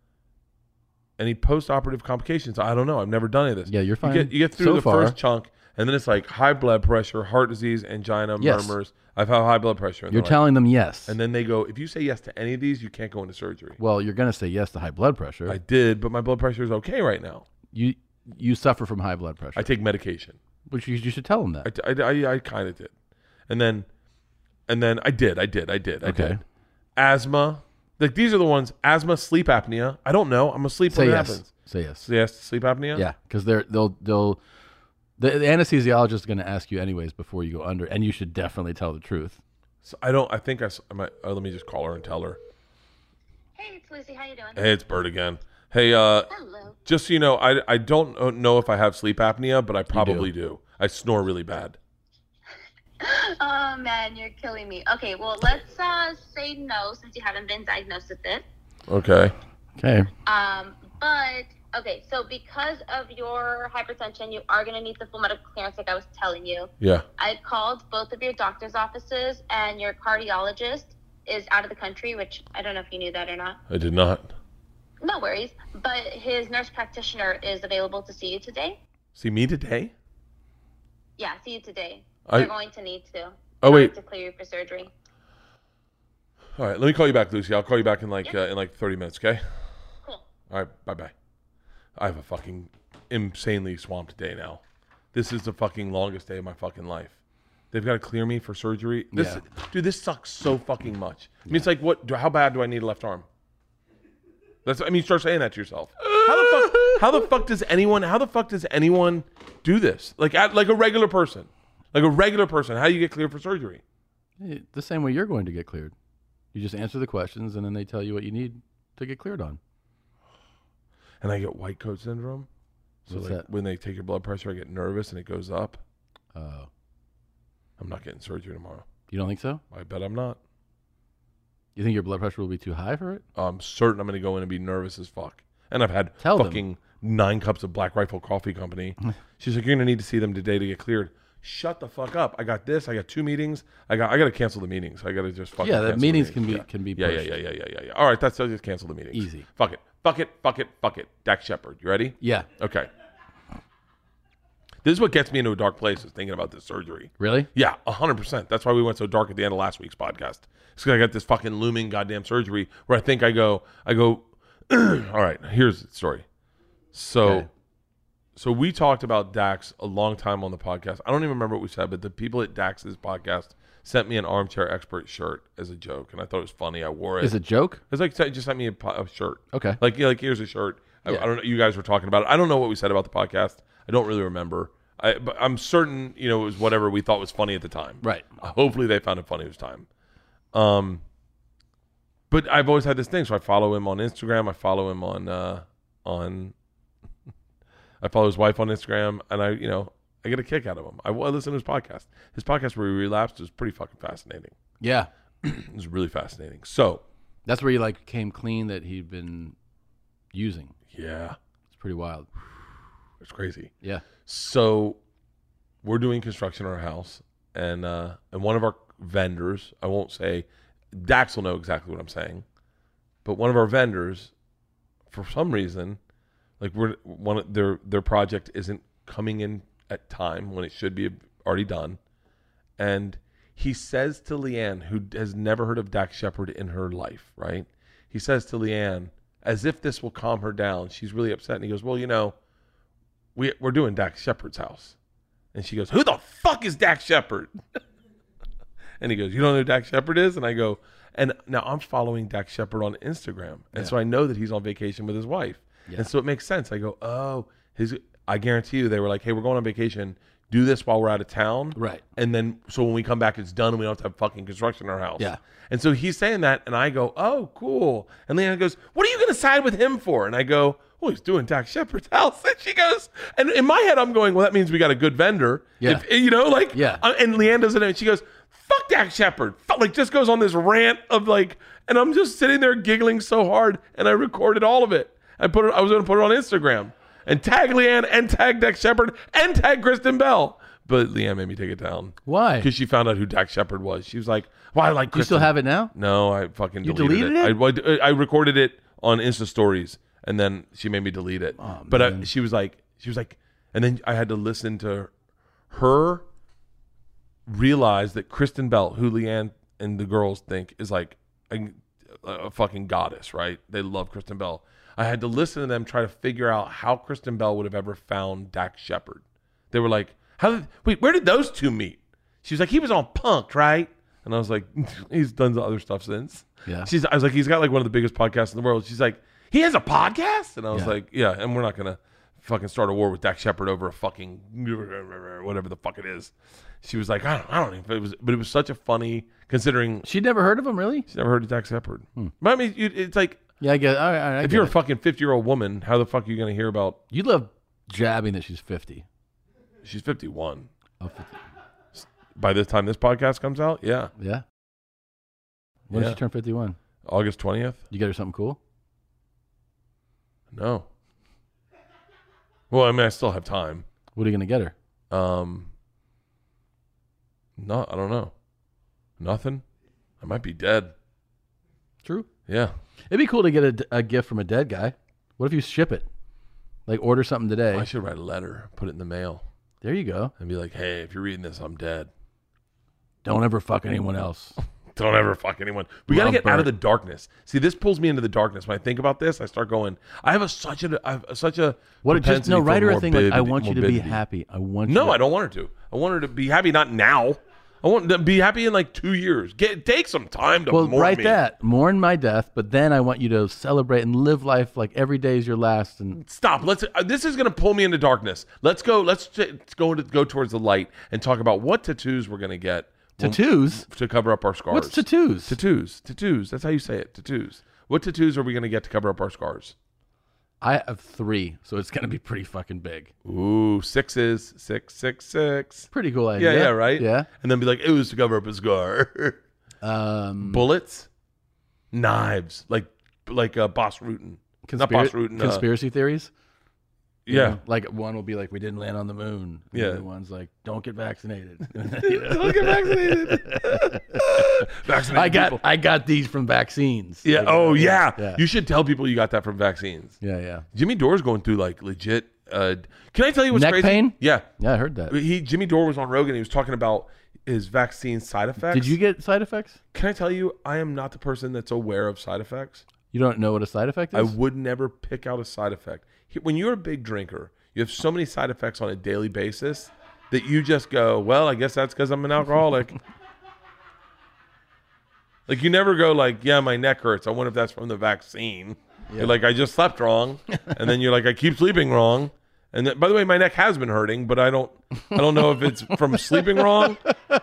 Any post-operative complications? I don't know. I've never done any of this. Yeah, you're fine. You get, you get through So the far. first chunk, and then it's like high blood pressure, heart disease, angina, Yes. murmurs. I've had high blood pressure. And You're they're like- telling them yes. And then they go, if you say yes to any of these, you can't go into surgery. Well, you're gonna say yes to high blood pressure. I did, but my blood pressure is okay right now. you you suffer from high blood pressure. I take medication. Which you, you should tell them that. I, I, I, I kind of did. And then, and then I did, I did, I did, I Okay. did. Asthma. Like these are the ones, asthma, sleep apnea. I don't know. I'm asleep say when it yes. happens. Say yes. So yes, sleep apnea? Yeah, because they're they'll they'll the, the anesthesiologist is going to ask you anyways before you go under, and you should definitely tell the truth. So I don't, I think I, s- I might, uh, let me just call her and tell her. Hey, it's Lucy. How you doing? Hey, it's Bert again. Hey, uh, Hello. just so you know, I, I don't know if I have sleep apnea, but I probably do. I snore really bad. Oh man, you're killing me. Okay, well let's uh, say no since you haven't been diagnosed with it. Okay. Okay. Um, but okay, so because of your hypertension, you are gonna need the full medical clearance, like I was telling you. Yeah. I called both of your doctor's offices, and your cardiologist is out of the country, which I don't know if you knew that or not. I did not. No worries, but his nurse practitioner is available to see you today. See me today? Yeah, see you today. I- They're going to need to. Oh, in order wait. To clear you for surgery. All right, let me call you back, Lucy. I'll call you back in like, uh, in like thirty minutes, okay? Cool. All right, bye-bye. I have a fucking insanely swamped day now. This is the fucking longest day of my fucking life. They've got to clear me for surgery. This, Yeah. Dude, this sucks so fucking much. I mean, it's like, what? Do, how bad do I need a left arm? That's. I mean, you start saying that to yourself. How the fuck? How the fuck does anyone? How the fuck does anyone do this? Like, at, like a regular person, like a regular person. How do you get cleared for surgery? Eh, The same way you're going to get cleared. You just answer the questions, and then they tell you what you need to get cleared on. And I get white coat syndrome. So What's like that? when they take your blood pressure, I get nervous and it goes up. Oh, I'm not getting surgery tomorrow. you don't think so? I bet I'm not. You think your blood pressure will be too high for it? I'm certain I'm going to go in and be nervous as fuck. And I've had Tell fucking them. nine cups of Black Rifle Coffee Company. She's like, you're going to need to see them today to get cleared. Shut the fuck up. I got this. I got two meetings. I got I got to cancel the meetings. I got to just fucking Yeah, the cancel meetings the can be yeah. can be Yeah, yeah, pushed. yeah, yeah, yeah, yeah, yeah. All right, that's I'll just cancel the meetings. Easy. Fuck it. Fuck it. Fuck it. Fuck it. Fuck it. Dax Shepard. You ready? Yeah. This is what gets me into a dark place is thinking about this surgery. Really? Yeah, one hundred percent. That's why we went so dark at the end of last week's podcast. It's because I got this fucking looming goddamn surgery where I think I go, I go, all right, here's the story. So, Okay. so we talked about Dax a long time on the podcast. I don't even remember what we said, but the people at Dax's podcast sent me an Armchair Expert shirt as a joke, and I thought it was funny. I wore it. Is it a joke? It's like just sent me a, po- a shirt. Okay. Like, yeah, like here's a shirt. I, Yeah. I don't know. You guys were talking about it. I don't know what we said about the podcast. I don't really remember. I, but I'm certain, you know, it was whatever we thought was funny at the time. Right. Uh, hopefully they found it funny this time. Um, but I've always had this thing, so I follow him on Instagram. I follow him on uh, on. I follow his wife on Instagram, and I, you know, I get a kick out of him. I, I listen to his podcast. His podcast where he relapsed was pretty fucking fascinating. Yeah. It was really fascinating. So That's where you like came clean that he'd been using. yeah, It's pretty wild. it's crazy. Yeah. So we're doing construction in our house, and uh, and one of our vendors, I won't say, Dax will know exactly what I'm saying, but one of our vendors, for some reason, like we're one of their their project isn't coming in at time when it should be already done, and he says to Leanne, who has never heard of Dax Shepard in her life, right? He says to Leanne, as if this will calm her down. She's really upset, and he goes, well, you know, we, we're doing Dax Shepard's house. And she goes, who the fuck is Dax Shepard? And he goes, you don't know who Dax Shepard is? And I go, and now I'm following Dax Shepard on Instagram. And Yeah. so I know that he's on vacation with his wife. Yeah. And so it makes sense. I go, oh, his. I guarantee you they were like, hey, we're going on vacation. Do this while we're out of town. Right. And then, so when we come back, it's done and we don't have to have fucking construction in our house. Yeah. And so he's saying that, and I go, oh, cool. And Leanna goes, what are you going to side with him for? And I go, well, he's doing Dax Shepard's house. And she goes, and in my head, I'm going, well, that means we got a good vendor. Yeah. If, you know, like, Yeah. uh, and Leanne doesn't know. And she goes, fuck Dax Shepard. Fuck, like, just goes on this rant of like, and I'm just sitting there giggling so hard, and I recorded all of it. I put it, I was going to put it on Instagram and tag Leanne and tag Dax Shepard and tag Kristen Bell. But Leanne made me take it down. Why? Because she found out who Dax Shepard was. She was like, well, I like Do you still Kristen. have it now? No, I fucking You deleted, deleted it. I, I recorded it on Insta Stories, and then she made me delete it. Oh, but I, man. she was like, she was like, and then I had to listen to her realize that Kristen Bell, who Leanne and the girls think is like a, a fucking goddess, right? They love Kristen Bell. I had to listen to them try to figure out how Kristen Bell would have ever found Dax Shepard. They were like, how did, wait, where did those two meet? She was like, he was on Punk'd, right? And I was like, he's done the other stuff since. Yeah. She's, I was like, he's got like one of the biggest podcasts in the world. She's like, he has a podcast? And I was Yeah. like, yeah, and we're not going to fucking start a war with Dax Shepard over a fucking whatever the fuck it is. She was like, I don't, I don't even, it was, but it was such a funny, considering She'd never heard of him, really? she's never heard of Dax Shepard. But I mean, you, it's like, Yeah, I get. All right, all right, I if get you're a it. fucking fifty year old woman, how the fuck are you going to hear about, You love jabbing that she's fifty. she's fifty-one. Oh, fifty. By the time this podcast comes out, yeah. Yeah. When Yeah. did she turn fifty-one? August twentieth? You get her something cool? No. Well, I mean, I still have time. What are you going to get her? Um, no, I don't know. Nothing. I might be dead. True. Yeah. It'd be cool to get a, a gift from a dead guy. What if you ship it? Like order something today. I should write a letter, put it in the mail, There you go. and be like, hey, if you're reading this, I'm dead. Don't ever fuck anyone else. Don't ever fuck anyone. We got to Love get out of Bert. the darkness. See, this pulls me into the darkness. When I think about this, I start going, I have a such a, I have such a What? Just propensity no. for Write her a thing like, I morbidity- want you to be morbidity. happy. I want. No, you to, I don't want her to. I want her to be happy, not now. I want to be happy in like two years. Get Take some time to Well, mourn write me. that. Mourn my death, but then I want you to celebrate and live life like every day is your last. And Stop. Let's. Uh, this is going to pull me into darkness. Let's go. Let's t- go to go towards the light and talk about what tattoos we're going to get when- tattoos. to cover up our scars. What's tattoos? Tattoos. Tattoos. That's how you say it. Tattoos. What tattoos are we going to get to cover up our scars? I have three, so it's gonna be pretty fucking big. Ooh, sixes. Six, six, six. Pretty cool Yeah, idea. yeah, right. Yeah. And then be like, it was to cover up a scar. Um, Bullets. knives, like like uh, Boss Rutan. Not Conspira- Boss Rutan. Uh, conspiracy theories. You yeah. know, like one will be like, we didn't land on the moon. And Yeah. The other one's like, don't get vaccinated. Don't get vaccinated. Vaccinated I got people. I got these from vaccines. Yeah. Like, Oh, yeah. yeah. You should tell people you got that from vaccines. Yeah, yeah. Jimmy Dore's going through like legit. Uh, can I tell you what's Neck crazy? pain? Yeah. Yeah, I heard that. He Jimmy Dore was on Rogan. He was talking about his vaccine side effects. Did you get side effects? Can I tell you? I am not the person that's aware of side effects. You don't know what a side effect is? I would never pick out a side effect. When you're a big drinker, you have so many side effects on a daily basis that you just go, well, I guess that's because I'm an alcoholic. Like, you never go like, yeah, my neck hurts. I wonder if that's from the vaccine. Yeah. You're like, I just slept wrong. And then you're like, I keep sleeping wrong. And then, by the way, my neck has been hurting, but I don't I don't know if it's from sleeping wrong.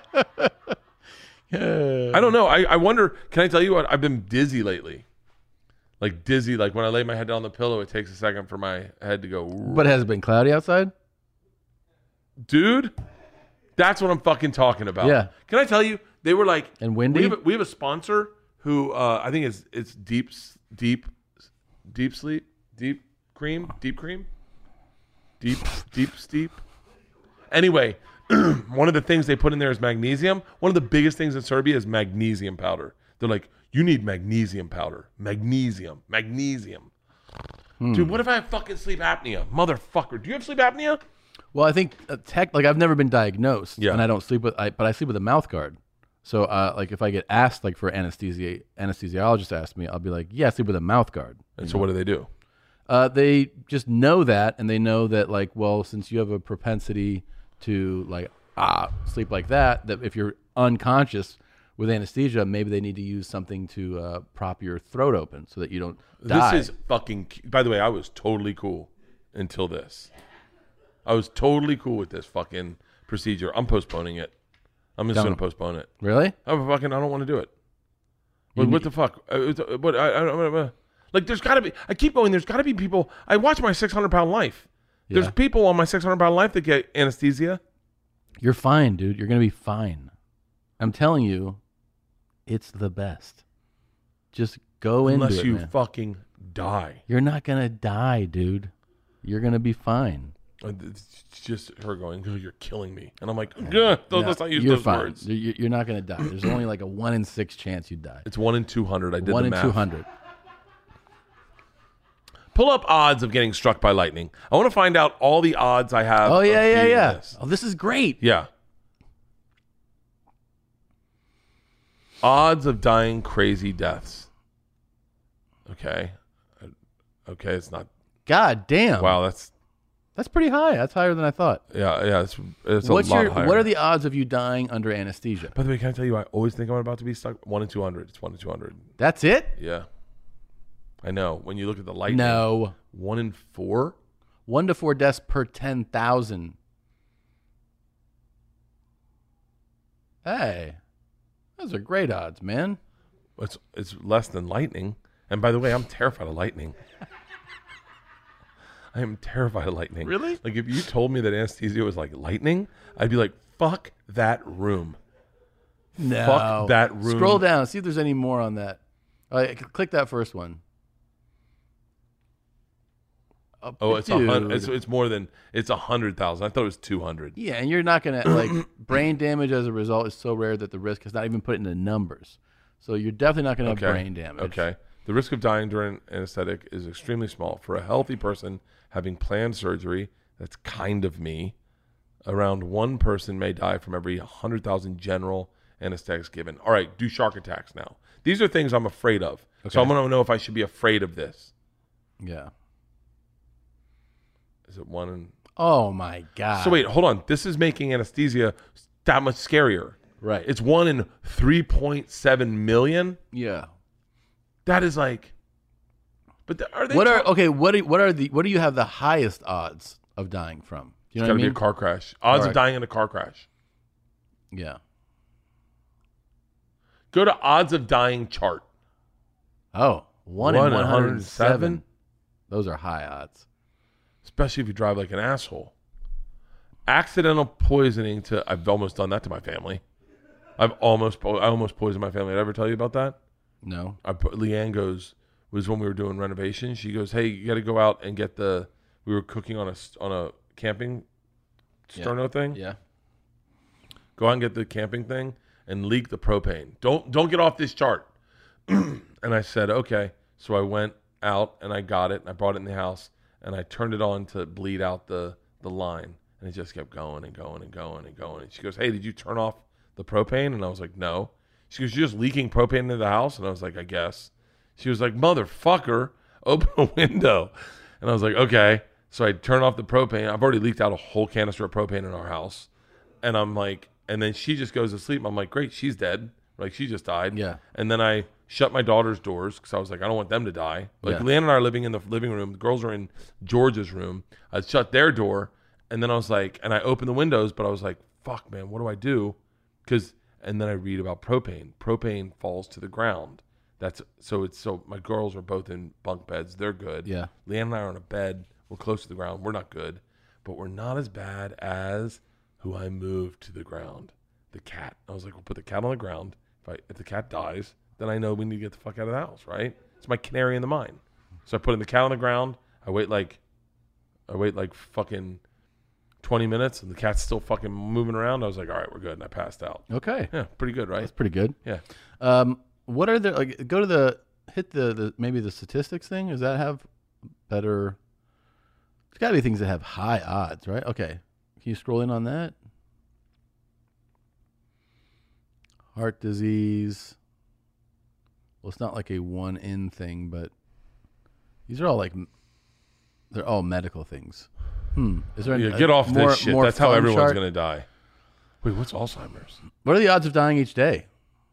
I don't know. I, I wonder, can I tell you what? I've been dizzy lately. Like dizzy. Like when I lay my head on the pillow, it takes a second for my head to go. But has it been cloudy outside? Dude, that's what I'm fucking talking about. Yeah. Can I tell you? They were like, And windy? We have a, we have a sponsor who uh, I think it's it's deep deep deep sleep deep cream deep cream deep deep steep. Anyway, one of the things they put in there is magnesium. One of the biggest things in Serbia is magnesium powder. They're like, you need magnesium powder. Magnesium. Magnesium. Hmm. Dude, what if I have fucking sleep apnea? Motherfucker. Do you have sleep apnea? Well, I think uh, tech, like I've never been diagnosed, Yeah. and I don't sleep with, I, but I sleep with a mouth guard. So, uh, like if I get asked, like for anesthesia, anesthesiologist asked me, I'll be like, yeah, I sleep with a mouth guard. And so what do they do? Uh, they just know that, and they know that, like, well, since you have a propensity to like ah sleep like that, that if you're unconscious with anesthesia, maybe they need to use something to uh, prop your throat open so that you don't die. This is fucking. By the way, I was totally cool until this. I was totally cool with this fucking procedure. I'm postponing it. I'm just Don't. going to postpone it. Really? I'm fucking. I don't want to do it. What, You what need- the fuck? Uh, it's, uh, What? I, I, I, I, like, there's got to be. I keep going. There's got to be people. I watch my six hundred pound life. There's Yeah. people on my six hundred pound life that get anesthesia. You're fine, dude. You're gonna be fine. I'm telling you, it's the best. Just go into Unless it, you man. fucking die. You're not gonna die, dude. You're gonna be fine. Uh, It's just her going, "Oh, you're killing me," and I'm like, "Ugh, No, let's not use you're those fine. words." You- You're not gonna die. There's only like a one in six chance you die. It's one in two hundred. I did One the in math. two hundred. Pull up odds of getting struck by lightning. I want to find out all the odds I have. Oh yeah, of yeah, beating yeah. this. Oh, this is great. Yeah. Odds of dying crazy deaths. Okay. Uh, Okay, it's not. God damn. Wow, that's That's pretty high. That's higher than I thought. yeah, yeah. It's it's What's a lot your higher. what are the odds of you dying under anesthesia? By the way, can I tell you? I always think I'm about to be stuck. One in two hundred. It's one in two hundred. That's it? Yeah. I know. When you look at the lightning. No. One in four. One to four deaths per ten thousand. Hey, those are great odds, man. It's it's less than lightning. And by the way, I'm terrified of lightning. I am terrified of lightning. Really? Like if you told me that anesthesia was like lightning, I'd be like, fuck that room. No. Fuck that room. Scroll down. See if there's any more on that. All right, click that first one. Oh, it's a dude. hun- it's it's more than it's a hundred thousand. I thought it was two hundred. Yeah, and you're not gonna like brain damage as a result is so rare that the risk is not even put into numbers. So you're definitely not gonna Okay. have brain damage. Okay. The risk of dying during anesthetic is extremely small. For a healthy person having planned surgery, that's kind of me, around one person may die from every one hundred thousand general anesthetics given. All right, do shark attacks now. These are things I'm afraid of. So Okay. I'm going to know if I should be afraid of this. Yeah. Is it one in... Oh my god. So wait, hold on. This is making anesthesia that much scarier. Right. It's one in three point seven million. yeah. That is like... But the, are they... What are talk- okay? What do, what are the what do you have the highest odds of dying from? Do you know It's got what to I be mean? a car crash. Odds All of right. dying in a car crash. Yeah. Go to odds of dying chart. Oh, one One in in one hundred seven. one hundred seven? Those are high odds. Especially if you drive like an asshole. Accidental poisoning to... I've almost done that to my family. I've almost... po- I almost poisoned my family. Did I ever tell you about that? No. I put, Leanne goes, was when we were doing renovations. She goes, hey, you got to go out and get the, we were cooking on a, on a camping sterno yeah. thing. Yeah. Go out and get the camping thing and leak the propane. Don't, don't get off this chart. And I said, okay. So I went out and I got it and I brought it in the house and I turned it on to bleed out the, the line. And it just kept going and going and going and going. And she goes, hey, did you turn off the propane? And I was like, no. She goes, you're just leaking propane into the house? And I was like, I guess. She was like, motherfucker, open a window. And I was like, okay. So I turn off the propane. I've already leaked out a whole canister of propane in our house. And I'm like, and then she just goes to sleep. I'm like, great, she's dead. Like, she just died. Yeah. And then I shut my daughter's doors because I was like, I don't want them to die. Like, Yeah. Leanne and I are living in the living room. The girls are in George's room. I shut their door. And then I was like, and I opened the windows, but I was like, fuck, man, what do I do? Because, and then I read about propane. Propane falls to the ground. That's so it's so my girls are both in bunk beds. They're good. Yeah. Leanne and I are on a bed. We're close to the ground. We're not good, but we're not as bad as who I moved to the ground. The cat. I was like, we'll put the cat on the ground. If I if the cat dies, then I know we need to get the fuck out of the house, right? It's my canary in the mine. So I put in the cat on the ground. I wait like, I wait like fucking twenty minutes, and the cat's still fucking moving around. I was like, all right, we're good, and I passed out. Okay. Yeah, pretty good, right? That's pretty good. Yeah. Um, what are the like? Go to the hit the, the maybe the statistics thing. Does that have better? There's got to be things that have high odds, right? Okay. Can you scroll in on that? Heart disease. Well, it's not like a one in thing, but these are all like they're all medical things. Hmm. Is there Yeah, a, get off more, this shit. more That's how fun everyone's chart? going to die. Wait, what's Alzheimer's? What are the odds of dying each day?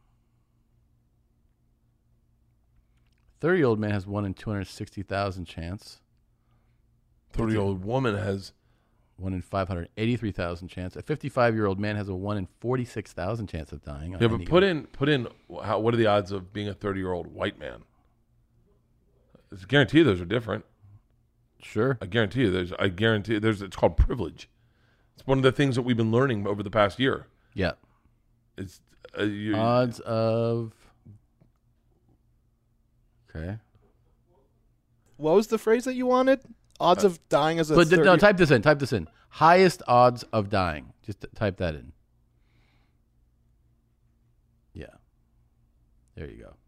thirty-year-old man has one in two hundred sixty thousand chance. thirty-year-old woman has... One in five hundred eighty-three thousand chance. A fifty-five-year-old man has a one in forty-six thousand chance of dying. Yeah, but put in, put in how, what are the odds of being a thirty-year-old white man? I guarantee you those are different. Sure. I guarantee you there's, I guarantee there's, it's called privilege. It's one of the things that we've been learning over the past year. Yeah. It's uh, you, Odds of. Okay. What was the phrase that you wanted? Odds of dying as a But thirty no, type this in. Type this in. Highest odds of dying. Just t- type that in. Yeah. There you go.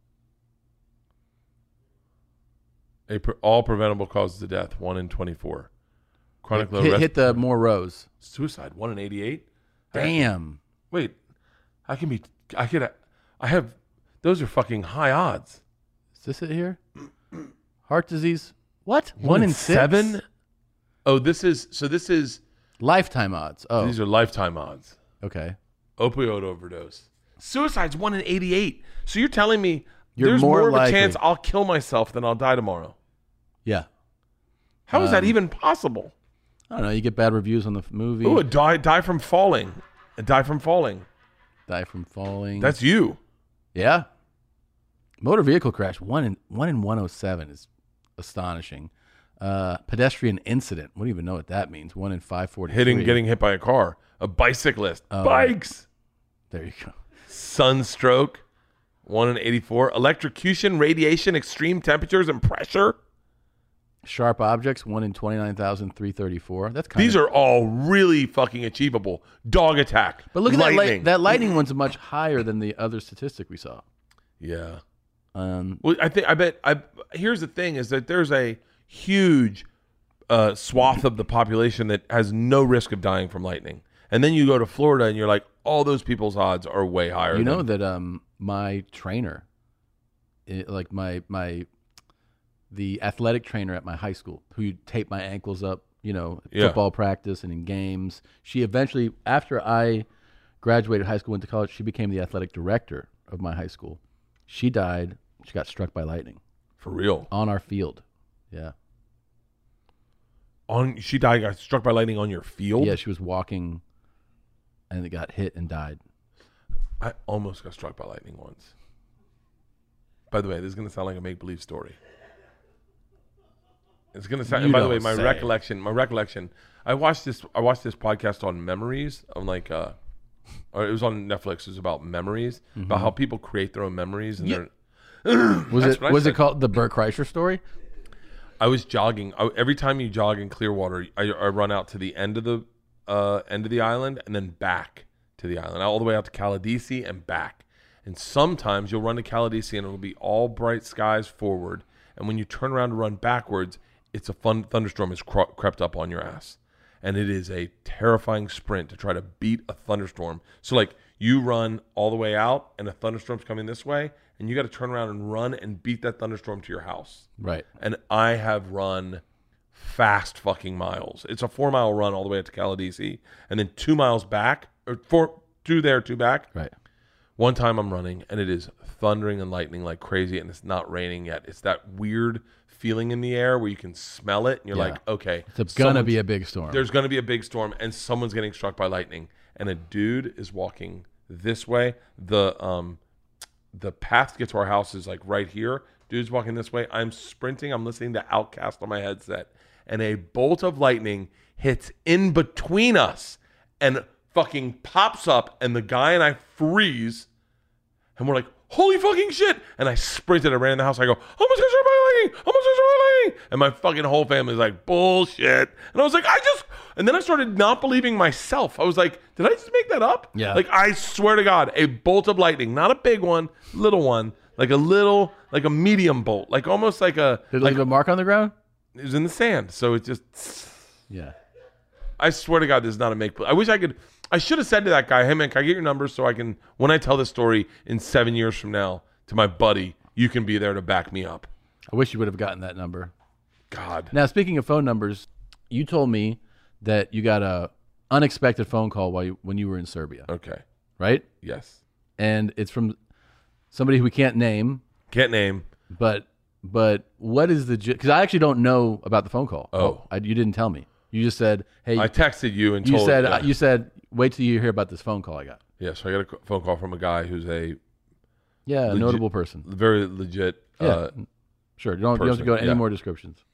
a, pre- all preventable causes of death, one in twenty-four. Chronic low Hit, res- hit the more rows. suicide, one in eighty-eight. Damn. Wait, I can be, I could, I have, those are fucking high odds. Is this it here? Heart disease. What? One, in six? seven? Oh, this is, so this is, Lifetime odds. Oh, these are lifetime odds. okay. Opioid overdose. Suicide's one in eighty-eight. So you're telling me You're there's more more, of a likely. chance I'll kill myself than I'll die tomorrow. Yeah. How is that Um, even possible? I don't know. You get bad reviews on the f- movie. Ooh, die, die from falling. A die from falling. Die from falling. That's you. Yeah. Motor vehicle crash. One in one in one oh seven is astonishing. Uh, pedestrian incident. We don't even know what that means. One in five forty. Hitting, getting hit by a car. A bicyclist. Oh. Bikes. There you go. Sunstroke. One in eighty-four. Electrocution, radiation, extreme temperatures and pressure. Sharp objects. One in twenty nine thousand three thirty four. That's kind These of. are all really fucking achievable. Dog attack. But look at lightning. that. Light, that lightning one's much higher than the other statistic we saw. Yeah. Um. Well, I think I bet. I here's the thing: is that there's a huge uh, swath of the population that has no risk of dying from lightning, and then you go to Florida and you're like, all those people's odds are way higher. You know than, that um my trainer, it, like my my, the athletic trainer at my high school who taped my ankles up, you know, at Yeah. football practice and in games. She eventually, after I graduated high school, went to college. She became the athletic director of my high school. She died. She got struck by lightning for real. on our field. Yeah, On she died, got struck by lightning on your field. yeah. She was walking, and it got hit and died. I almost got struck by lightning once. By the way, this is going to sound like a make-believe story. It's going to sound. You And by the way, don't my say. recollection, my recollection. I watched this. I watched this podcast on memories. I'm like, uh, or it was on Netflix. It was about memories, about how people create their own memories, and Yeah. they're Was That's it what I was it said. called the Bert Kreischer story? I was jogging. I, every time you jog in Clearwater, I, I run out to the end of the uh, end of the island and then back to the island, all the way out to Caladesi and back. And sometimes you'll run to Caladesi and it'll be all bright skies forward. And when you turn around to run backwards, it's a fun thunderstorm has cre- crept up on your ass. And it is a terrifying sprint to try to beat a thunderstorm. So like you run all the way out and a thunderstorm's coming this way, and you got to turn around and run and beat that thunderstorm to your house. Right. And I have run fast fucking miles. It's a four mile run all the way up to Caladesi, and then two miles back, or four, two there, two back. Right. One time I'm running, and it is thundering and lightning like crazy, and it's not raining yet. It's that weird feeling in the air where you can smell it, and you're Yeah. like, okay, It's gonna someone's- be a big storm. There's going to be a big storm, and someone's getting struck by lightning, and a dude is walking this way. The um, the path to get to our house is like right here. Dude's walking this way. I'm sprinting. I'm listening to Outkast on my headset, and a bolt of lightning hits in between us and fucking pops up, and the guy and I freeze, and we're like, holy fucking shit. And I sprinted. I ran in the house. I go, almost got struck by lightning. Almost got struck by lightning. And my fucking whole family's like, bullshit. And I was like, I just, and then I started not believing myself. I was like, did I just make that up? Yeah. Like, I swear to God, a bolt of lightning, not a big one, little one, like a little, like a medium bolt, like almost like a, Did it like leave a mark on the ground? it was in the sand. So it just, Yeah. I swear to God, this is not a make. I wish I could. I should have said to that guy, "Hey man, can I get your number so I can, when I tell this story in seven years from now to my buddy, you can be there to back me up." I wish you would have gotten that number. God, Now, speaking of phone numbers, you told me that you got a unexpected phone call while you, when you were in Serbia, okay, right? yes, And it's from somebody who we can't name, can't name. but but what is the because I actually don't know about the phone call. Oh. I, you didn't tell me. You just said, "Hey." I texted you and you told said yeah. you said wait till you hear about this phone call I got. yeah. So I got a c- phone call from a guy who's a Yeah, a Legit- notable person. very legit, Yeah. uh, Sure. You don't, you don't have to person, go into any yeah. more descriptions.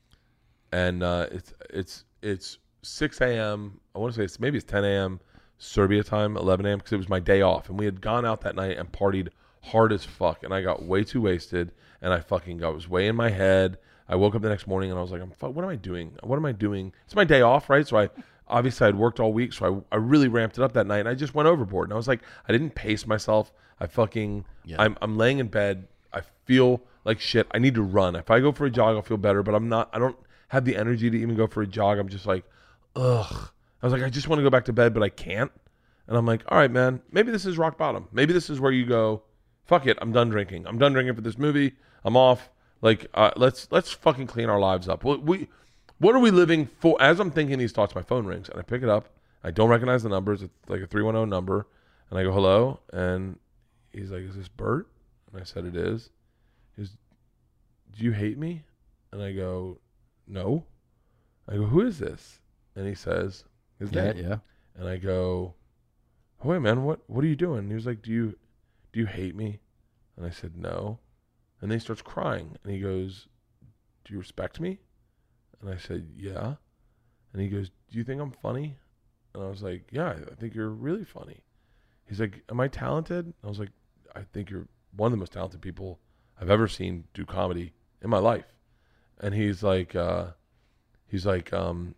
and uh, it's it's it's six a.m. I want to say it's maybe it's ten a.m. Serbia time, eleven a.m. because it was my day off, and we had gone out that night and partied hard as fuck, and I got way too wasted, and I fucking got was way in my head. I woke up the next morning and I was like, I'm fuck, what am I doing? What am I doing? It's my day off, right? So I obviously I'd worked all week, so I I really ramped it up that night, and I just went overboard, and I was like, I didn't pace myself. I fucking Yeah. I'm I'm laying in bed. I feel like shit. I need to run. If I go for a jog, I'll feel better, but I'm not. I don't have the energy to even go for a jog. I'm just like, ugh. I was like, I just want to go back to bed, but I can't. And I'm like, all right, man, maybe this is rock bottom. Maybe this is where you go, fuck it, I'm done drinking. I'm done drinking for this movie. I'm off. Like, uh, let's let's fucking clean our lives up. We, we, what are we living for? As I'm thinking these thoughts, my phone rings, and I pick it up. I don't recognize the numbers. It's like a three one zero number. And I go, hello? And he's like, is this Bert? And I said, it is. He's, do you hate me? And I go, no. I go, who is this? And he says, his Yeah, name. yeah. And I go, oh, wait, man, what what are you doing? And he was like, do you do you hate me? And I said, no. And then he starts crying. And he goes, do you respect me? And I said, yeah. And he goes, do you think I'm funny? And I was like, yeah, I think you're really funny. He's like, am I talented? And I was like, I think you're one of the most talented people I've ever seen do comedy in my life. And he's like, uh, he's like, um,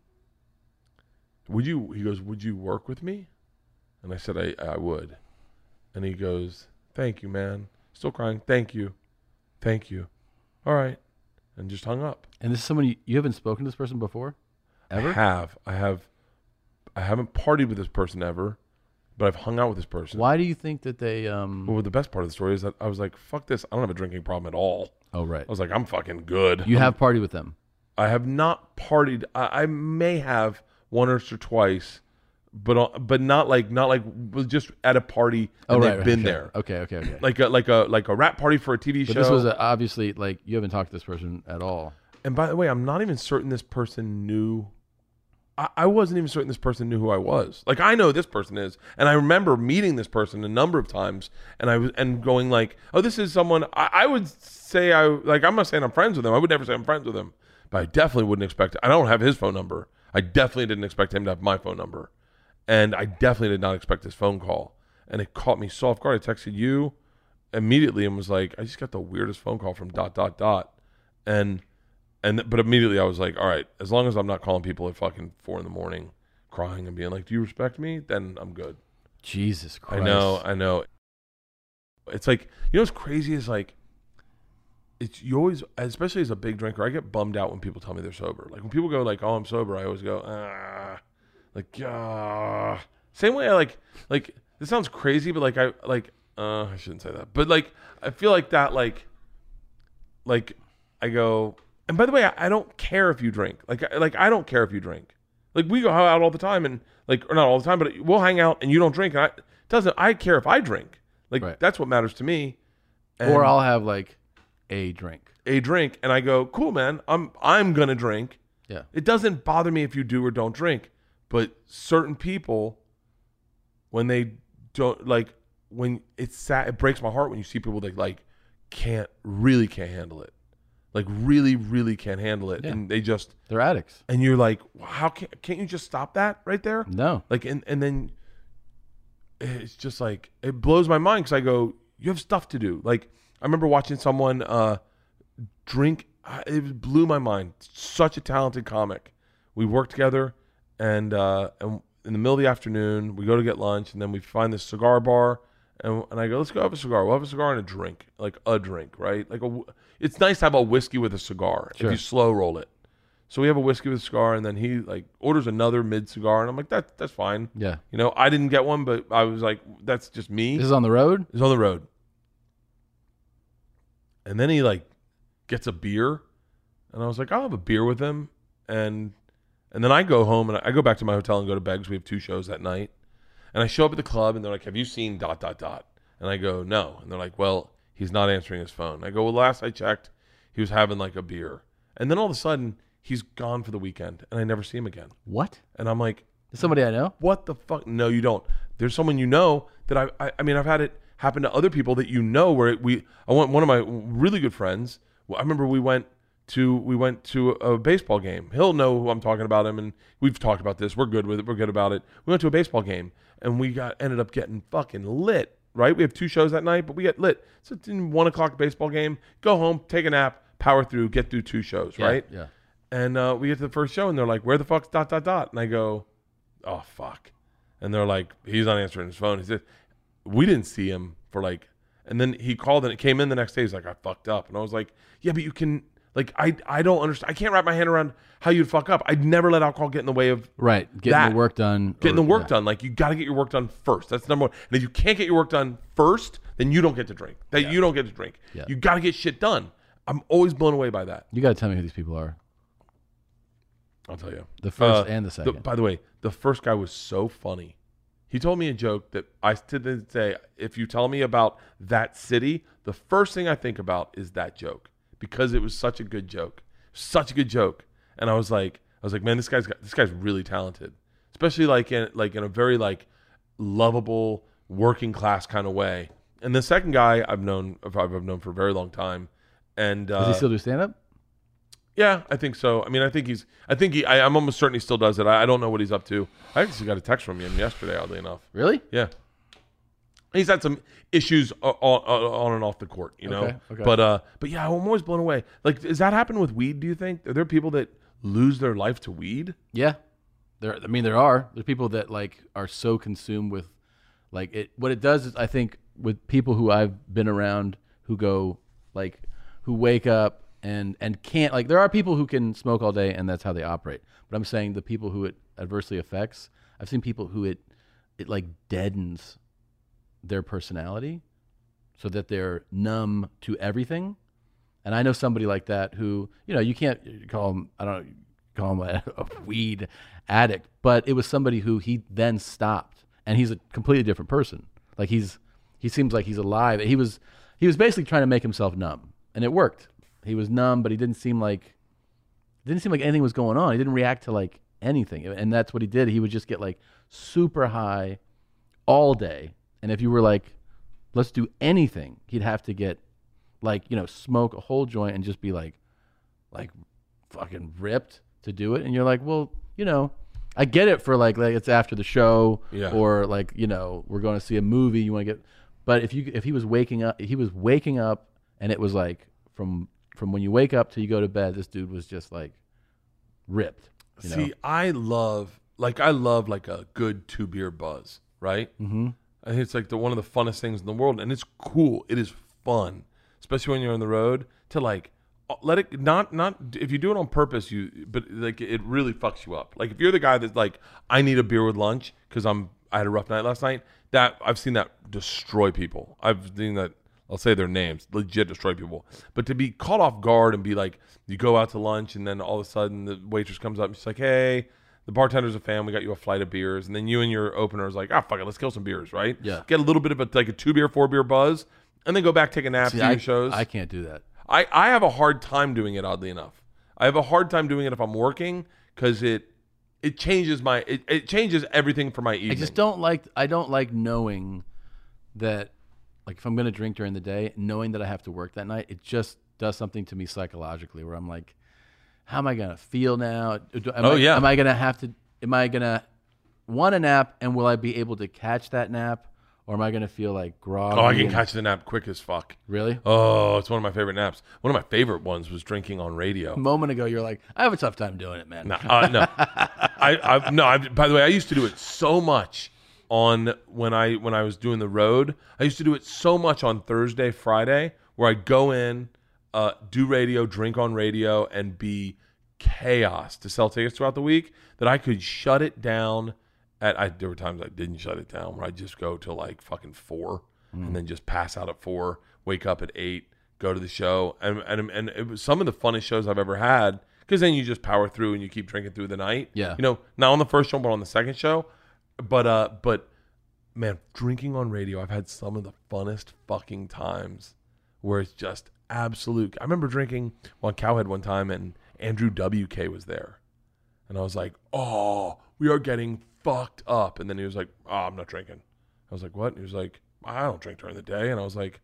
would you, he goes, would you work with me? And I said, I, I would. And he goes, thank you, man. Still crying. Thank you. Thank you. All right. And just hung up. And this is someone you, you haven't spoken to this person before? Ever? I have. I have. I haven't partied with this person ever, but I've hung out with this person. Why do you think that they um Well, the best part of the story is that I was like, fuck this. I don't have a drinking problem at all. Oh right. I was like, I'm fucking good. You have partied with them. I have not partied. I, I may have once or twice, but uh, but not like not like just at a party and Oh right. they've right, been okay. there. Okay, okay, okay. Like a like a like a rap party for a T V but show. this was a, obviously like you haven't talked to this person at all. And by the way, I'm not even certain this person knew. I, I wasn't even certain this person knew who I was. Like I know this person is, and I remember meeting this person a number of times, and I was and going like, "Oh, this is someone." I, I would say I like. I'm not saying I'm friends with him. I would never say I'm friends with him, but I definitely wouldn't expect. I don't have his phone number. I definitely didn't expect him to have my phone number, and I definitely did not expect this phone call. And it caught me so off guard. I texted you, immediately and was like, I just got the weirdest phone call from dot dot dot, and and but immediately I was like, all right, as long as I'm not calling people at fucking four in the morning, crying and being like, do you respect me? Then I'm good. Jesus Christ. I know, I know. It's like, you know what's crazy is like, it's you always, especially as a big drinker, I get bummed out when people tell me they're sober. Like when people go like, oh, I'm sober, I always go, ah, like, ah. Same way I like, like, this sounds crazy, but like, I, like, uh, I shouldn't say that. But like, I feel like that, like, like, I go, and by the way, I, I don't care if you drink. Like, I- like, I don't care if you drink. Like, we go out all the time and like, or not all the time, but we'll hang out and you don't drink. And I, it doesn't, I care if I drink. Like, Right. that's what matters to me. And Or I'll have like a drink. a drink, and I go, cool, man. I'm I'm gonna drink. Yeah. It doesn't bother me if you do or don't drink, but certain people, when they don't like, when it's sad, it breaks my heart when you see people that like can't really can't handle it, like really really can't handle it, Yeah. and they just They're addicts. and you're like, well, how can can't you just stop that right there? No. Like, and and then it's just like, it blows my mind because I go, you have stuff to do. Like, I remember watching someone uh, drink. uh, It blew my mind. Such a talented comic. We work together, and uh, and in the middle of the afternoon, we go to get lunch, and then we find this cigar bar, and, and I go, let's go have a cigar. We'll have a cigar and a drink, like a drink, right? Like a. It's nice to have a whiskey with a cigar Sure. if you slow roll it. So we have a whiskey with a cigar, and then he like orders another mid cigar, and I'm like, that that's fine. Yeah. You know, I didn't get one, but I was like, that's just me. This is on the road? He's on the road. And then he like gets a beer, and I was like, I'll have a beer with him. And and then I go home and I go back to my hotel and go to bed because we have two shows that night. And I show up at the club and they're like, have you seen dot dot dot? And I go, no. And they're like, well, he's not answering his phone. I go, well, last I checked, he was having like a beer. And then all of a sudden, he's gone for the weekend and I never see him again. What? And I'm like, Is somebody I know? what the fuck? No, you don't. There's someone you know that I, I, I mean, I've had it happen to other people that you know where it, we, I went, one of my really good friends, well, I remember we went to, we went to a baseball game. He'll know who I'm talking about him. And we've talked about this. We're good with it. We're good about it. We went to a baseball game and we got, ended up getting fucking lit, right? We have two shows that night, but we get lit. So it's in one o'clock baseball game, go home, take a nap, power through, get through two shows, Yeah, right? Yeah. And uh, we get to the first show, and they're like, where the fuck's dot, dot, dot? And I go, oh, fuck. And they're like, he's not answering his phone. He said, we didn't see him for like, and then he called, and it came in the next day. He's like, I fucked up. And I was like, yeah, but you can, like, I I don't understand. I can't wrap my hand around how you'd fuck up. I'd never let alcohol get in the way of Right. Getting that. the work done. getting or- the work yeah. done. Like, you got to get your work done first. That's number one. And if you can't get your work done first, then you don't get to drink. That you don't get to drink. Yeah. You got to get shit done. I'm always blown away by that. You got to tell me who these people are. I'll tell you. The first Uh, and the The, second. by the way, the first guy was so funny. He told me a joke that I to this day, if you tell me about that city, the first thing I think about is that joke because it was such a good joke, such a good joke. And I was like, I was like, man, this guy's got, this guy's really talented, especially like in like in a very like lovable working class kind of way. And the second guy I've known, I've, I've known for a very long time, and uh, Does he still do stand up? yeah, I think so. I mean, I think he's. I think he. I, I'm almost certain he still does it. I, I don't know what he's up to. I actually got a text from him yesterday. Oddly enough, Really? yeah. He's had some issues on, on and off the court, you know. Okay, okay. But uh, but yeah, I'm always blown away. Like, does that happen with weed? Do you think are there people that lose their life to weed? Yeah. There I mean there are. There's people that like are so consumed with like it what it does is I think with people who I've been around who go like who wake up and and can't like there are people who can smoke all day and that's how they operate. But I'm saying the people who it adversely affects, I've seen people who it it like deadens their personality so that they're numb to everything. And I know somebody like that who, you know, you can't call him, I don't know, call him a, a weed addict, but it was somebody who he then stopped and he's a completely different person. Like he's, he seems like he's alive. He was, he was basically trying to make himself numb and it worked. He was numb, but he didn't seem like, didn't seem like anything was going on. He didn't react to like anything. And that's what he did. He would just get like super high all day. And if you were like, let's do anything, he'd have to get like, you know, smoke a whole joint and just be like, like fucking ripped to do it. And you're like, well, you know, I get it for like, like it's after the show Yeah. or like, you know, we're going to see a movie. You want to get, But if you if he was waking up, he was waking up, and it was like from from when you wake up till you go to bed, this dude was just like ripped. You See, know? I love like I love like a good two beer buzz, right? Mm-hmm. I think it's like the one of the funnest things in the world, and it's cool. It is fun, especially when you're on the road. To like let it not not if you do it on purpose, you but like it really fucks you up. Like if you're the guy that's like, I need a beer with lunch because I'm I had a rough night last night. That I've seen that destroy people. I've seen that. I'll say their names, legit destroy people. But to be caught off guard and be like, you go out to lunch and then all of a sudden the waitress comes up and she's like, hey, the bartender's a fan, we got you a flight of beers. And then you and your opener is like, ah, fuck it, let's kill some beers, right? Yeah. Get a little bit of a, like a two beer, four beer buzz and then go back, take a nap, See, do I, your shows. I can't do that. I, I have a hard time doing it, oddly enough. I have a hard time doing it if I'm working because it it changes my, it, it changes everything for my evening. I just don't like, I don't like knowing that, like if I'm going to drink during the day, knowing that I have to work that night, it just does something to me psychologically where I'm like, how am I going to feel now? Am Oh, I, yeah. Am I going to have to, am I going to want a nap and will I be able to catch that nap? Or am I going to feel like groggy? Oh, I can and- catch the nap quick as fuck. Really? Oh, it's one of my favorite naps. One of my favorite ones was drinking on radio. A moment ago, you're like, I have a tough time doing it, man. No, uh, no. I, I, no. I, by the way, I used to do it so much on when I when I was doing the road. I used to do it so much on Thursday, Friday, where I'd go in, uh, do radio, drink on radio, and be chaos to sell tickets throughout the week. That I could shut it down. At I, there were times I didn't shut it down, where I'd just go till like fucking four, mm. and then just pass out at four, wake up at eight, go to the show, and and and it was some of the funnest shows I've ever had. Because then you just power through and you keep drinking through the night. Yeah. You know, not on the first show, but on the second show. But uh, but man, drinking on radio, I've had some of the funnest fucking times where it's just absolute. I remember drinking on Cowhead one time, and Andrew W K was there, and I was like, "Oh, we are getting fucked up." And then he was like, "Oh, I'm not drinking." I was like, "What?" And he was like, "I don't drink during the day." And I was like,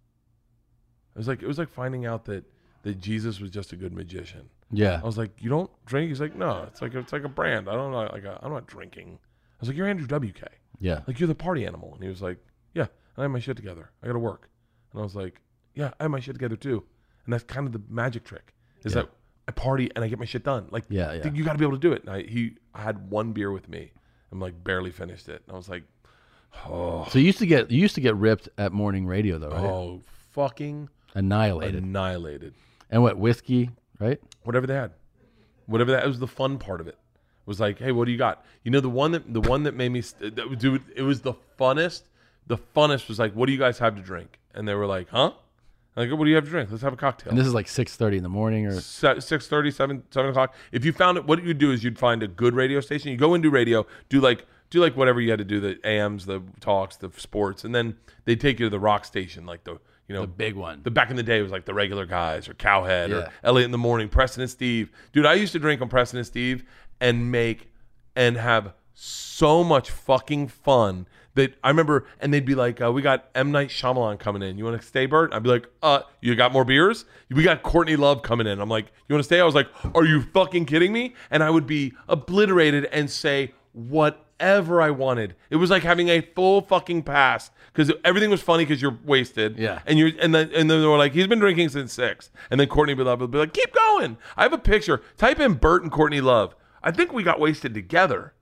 it was like it was like finding out that that Jesus was just a good magician. Yeah. I was like, "You don't drink?" He's like, "No, it's like it's like a brand. I don't know, like a, I'm not drinking." I was like, "You're Andrew W K. Yeah. Like you're the party animal." And he was like, "Yeah, I have my shit together. I got to work." And I was like, "Yeah, I have my shit together too." And that's kind of the magic trick is Yeah. that I party and I get my shit done. Like, Yeah, yeah. you got to be able to do it. And I, he, I had one beer with me. I'm like barely finished it, and I was like, "Oh, So you used to get you used to get ripped at morning radio though, right? oh, fucking Annihilated. annihilated." And what, whiskey, right? Whatever they had, whatever that it was the fun part of it. It was like, "Hey, what do you got?" You know, the one that the one that made me st- that, dude, it was the funnest. The funnest was like, "What do you guys have to drink?" And they were like, "Huh?" I'm like, "What do you have to drink? Let's have a cocktail." And this is like six thirty in the morning or six thirty, seven, seven o'clock. If you found it, what you'd do is you'd find a good radio station. You go and do radio, do like do like whatever you had to do, the A Ms, the talks, the sports, and then they take you to the rock station, like the you know the big one. the back in the day it was like the regular guys or Cowhead Yeah. or Elliot in the Morning, Preston and Steve. Dude, I used to drink on Preston and Steve and make and have so much fucking fun that I remember, and they'd be like, uh, "We got M. Night Shyamalan coming in. You want to stay, Bert?" I'd be like, "Uh, you got more beers? We got Courtney Love coming in." I'm like, "You want to stay?" I was like, "Are you fucking kidding me?" And I would be obliterated and say whatever I wanted. It was like having a full fucking pass because everything was funny because you're wasted. Yeah. And you're and then and then they were like, "He's been drinking since six." And then Courtney Love would be like, "Keep going." I have a picture. Type in Bert and Courtney Love. I think we got wasted together.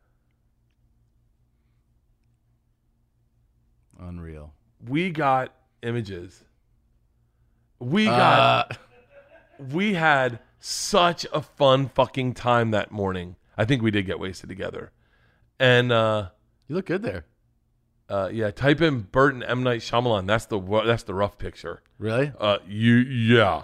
Unreal. We got images. We got Uh, we had such a fun fucking time that morning. I think we did get wasted together. And uh you look good there. uh yeah, type in Bert and M. Night Shyamalan. That's the ru- that's the rough picture. Really? Uh you yeah.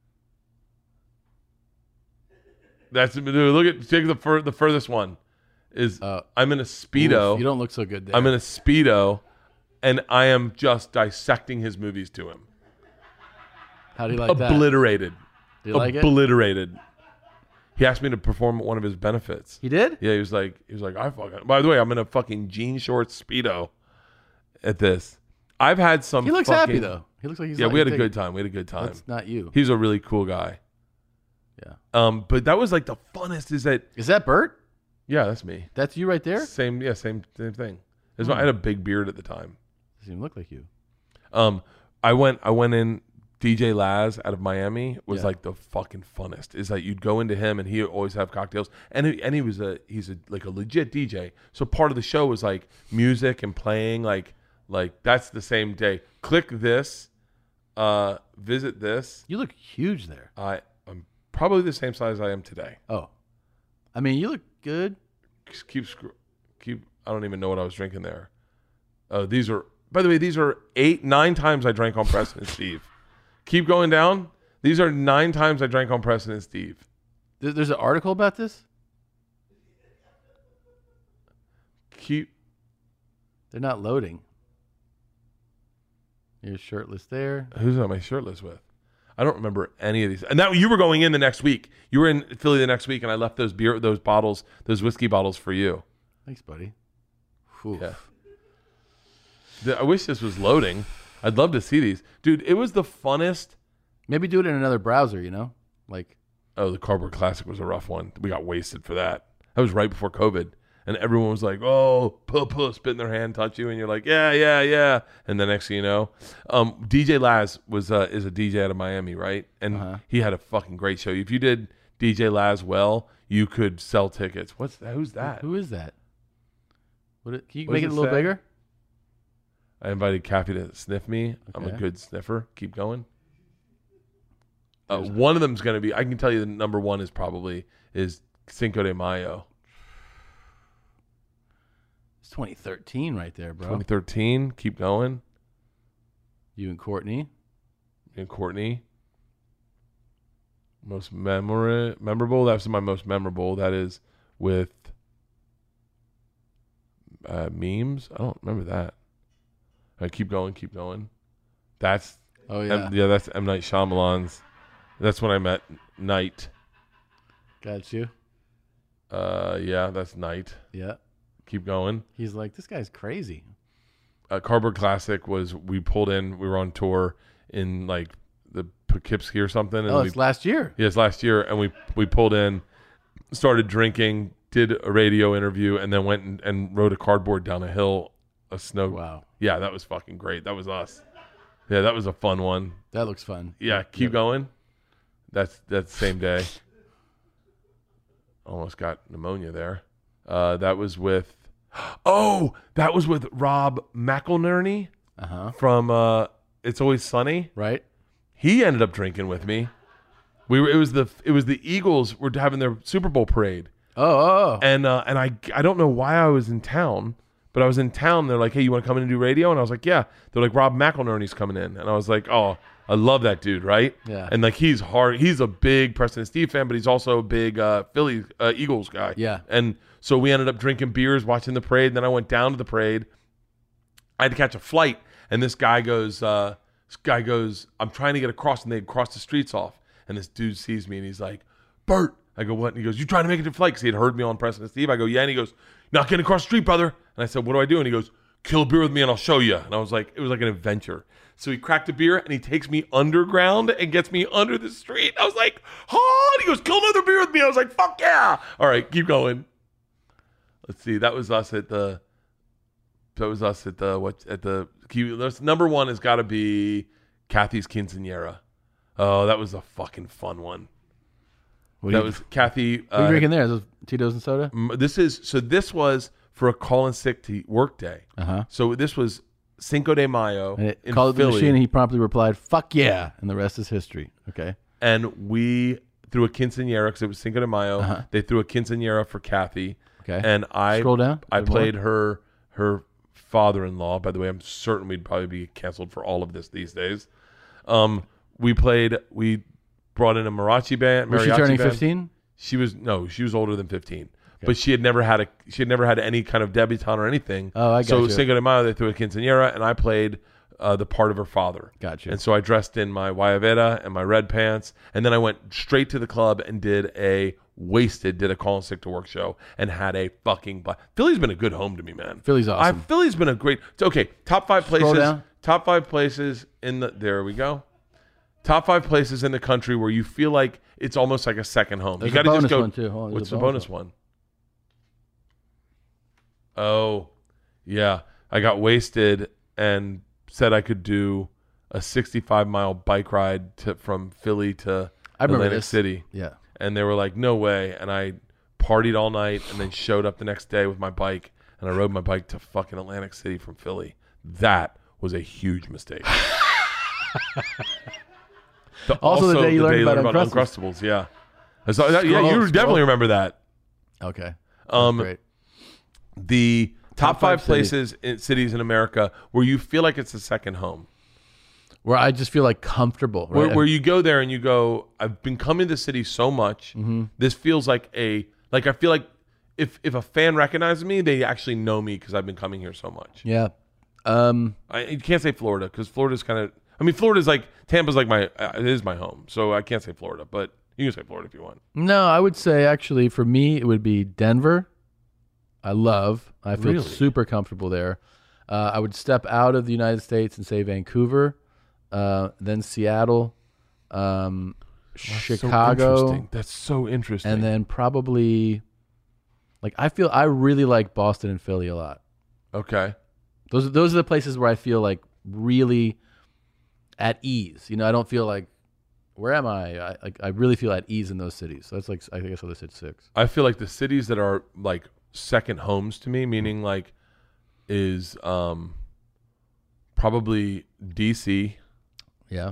That's dude, look at take the fur, the furthest one is Uh, I'm in a Speedo. Oof, you don't look so good there. I'm in a Speedo and I am just dissecting his movies to him. How do you like that? Obliterated. Do you like it? Obliterated. He asked me to perform at one of his benefits. He did? Yeah, he was like, he was like, I fucking. By the way, I'm in a fucking jean shorts Speedo at this. I've had some. He looks fucking- happy though. He looks like he's Yeah, like, we had a taking- good time. We had a good time. That's not you. He's a really cool guy. Yeah. Um, but that was like the funnest. Is that? Is that Bert? Yeah, that's me. That's you right there? Same. Yeah, same same thing. It's my- I had a big beard at the time. Doesn't even look like you. Um, I went I went in. D J Laz out of Miami was Yeah. like the fucking funnest. Is that you'd go into him and he would always have cocktails, and he, and he was a he's a like a legit D J. So part of the show was like music and playing, like like that's the same day. Click this, uh, visit this. You look huge there. I I'm probably the same size I am today. Oh, I mean, you look good. Just keep scr- keep. I don't even know what I was drinking there. Oh, these are by the way, these are eight nine times I drank on Preston and Steve. Keep going down. These are nine times I drank on Preston and Steve. There- There's an article about this. Keep. They're not loading. You're shirtless there. Who's am I shirtless with? I don't remember any of these. And that you were going in the next week. You were in Philly the next week, and I left those beer, those bottles, those whiskey bottles for you. Thanks, buddy. Whew. Yeah. The- I wish this was loading. I'd love to see these, dude. It was the funnest. Maybe do it in another browser. You know, like Oh, the Cardboard Classic was a rough one. We got wasted for that. That was right before COVID. And everyone was like, oh, puh, puh, spit in their hand, touch you. And you're like, yeah, yeah, yeah. And the next thing you know, um, D J Laz was uh, is a D J out of Miami, right? And Uh-huh. he had a fucking great show. If you did D J Laz well, you could sell tickets. What's that? Who's that? who is that? What? It, can you What make does it a it little say? bigger? I invited Kathy to sniff me. I'm a Okay. good sniffer. Keep going. Uh, one of them's going to be, I can tell you the number one is probably, is Cinco de Mayo. It's twenty thirteen right there, bro. twenty thirteen. Keep going. You and Courtney. And Courtney. Most memor- memorable. That's my most memorable. That is with uh, memes. I don't remember that. All right, keep going. Keep going. That's Oh yeah. yeah, M- yeah. That's M Night Shyamalan's. That's when I met Night. got you. Uh, yeah, that's Night. Yeah, Keep going. he's like, this guy's crazy. Uh, Cardboard Classic was we pulled in. We were on tour in like the Poughkeepsie or something. And Oh, we, it's last year. yes, last year, and we we pulled in, started drinking, did a radio interview, and then went and, and rode a cardboard down a hill, a snow. Wow, Yeah, that was fucking great. That was us. Yeah, that was a fun one. that looks fun. Yeah, keep Yep. going. That's that's the same day. Almost got pneumonia there. Uh, that was with. Oh, that was with Rob McElnerney Uh huh. from uh, It's Always Sunny. Right. He ended up drinking with me. We were. It was the. It was the Eagles were having their Super Bowl parade, Oh, oh. and uh, and I I don't know why I was in town, but I was in town. They're like, hey, you want to come in and do radio? And I was like, yeah. They're like, Rob McElnerney's coming in, and I was like, oh, I love that dude, right? Yeah. And like he's hard. He's a big Preston and Steve fan, but he's also a big uh, Philly uh, Eagles guy. Yeah. And so we ended up drinking beers, watching the parade. And then I went down to the parade. I had to catch a flight, and this guy goes, uh, this guy goes, I'm trying to get across, and they cross the streets off. And this dude sees me, and he's like, Bert. I go, what? And he goes, you trying to make it to the flight? Because he had heard me on Preston and Steve. I go, yeah. And he goes, not getting across the street, brother. And I said, what do I do? And he goes, kill a beer with me, and I'll show you. And I was like, it was like an adventure. So he cracked a beer, and he takes me underground and gets me under the street. I was like, oh, and he goes, kill another beer with me. I was like, fuck yeah. All right, keep going. Let's see. That was us at the, that was us at the, what, at the, number one has got to be Kathy's Quinceañera. Oh, that was a fucking fun one. What That are you, was Kathy. what are you uh, drinking there? Is it Tito's and soda? m- This is, so this was for a call and sick to work day. Uh huh. So this was Cinco de Mayo And it in called the Philly. machine, and he promptly replied, "Fuck yeah!" And the rest is history. Okay. And we threw a quinceañera because it was Cinco de Mayo. Uh-huh. They threw a quinceañera for Kathy. Okay. And I Scroll down. I A bit more. played her her father-in-law. By the way, I'm certain we'd probably be canceled for all of this these days. Um, we played. We brought in a mariachi band. Was she mariachi turning band. fifteen? She was no. She was older than fifteen. But she had never had a she had never had any kind of debutante or anything. Oh, I So gotcha. Cinco de Mayo they threw a quinceañera, and I played uh, the part of her father. Gotcha. And so I dressed in my guayabera and my red pants, and then I went straight to the club and did a wasted, did a call and sick to work show, and had a fucking blast. Philly's been a good home to me, man. Philly's awesome. I, Philly's been a great. Okay, top five Scroll places. down. Top five places in the. There we go. Top five places in the country where you feel like it's almost like a second home. There's you a got to just bonus go. one, too. Hold on, there's What's a the bonus bonus one? Oh, yeah. I got wasted and said I could do a sixty-five mile bike ride to, from Philly to I remember Atlantic this. City. Yeah. And they were like, no way. And I partied all night and then showed up the next day with my bike. And I rode my bike to fucking Atlantic City from Philly. That was a huge mistake. the, Also the day you learned about Uncrustables. Uncrustables. Yeah. So, that- yeah, you Scroll, definitely scroll. remember that. Okay. Um, Great. The top, Top five, five places in cities in America where you feel like it's a second home. Where I just feel like comfortable. Right? Where, where you go there and you go, I've been coming to the city so much. Mm-hmm. This feels like a like I feel like if if a fan recognizes me, they actually know me because I've been coming here so much. Yeah. Um, I you can't say Florida because Florida's kind of. I mean, Florida's like Tampa's like my uh, it is my home, so I can't say Florida, but you can say Florida if you want. no, I would say actually for me it would be Denver. I love. I feel Really? super comfortable there. Uh, I would step out of the United States and say Vancouver, uh, then Seattle, um, So Chicago, interesting. That's so interesting. and then probably like I feel I really like Boston and Philly a lot. okay, Those are those are the places where I feel like really at ease. You know, I don't feel like where am I? I like I really feel at ease in those cities. So that's like I guess I said six. I feel like the cities that are like second homes to me, meaning like, is um probably D C, Yeah.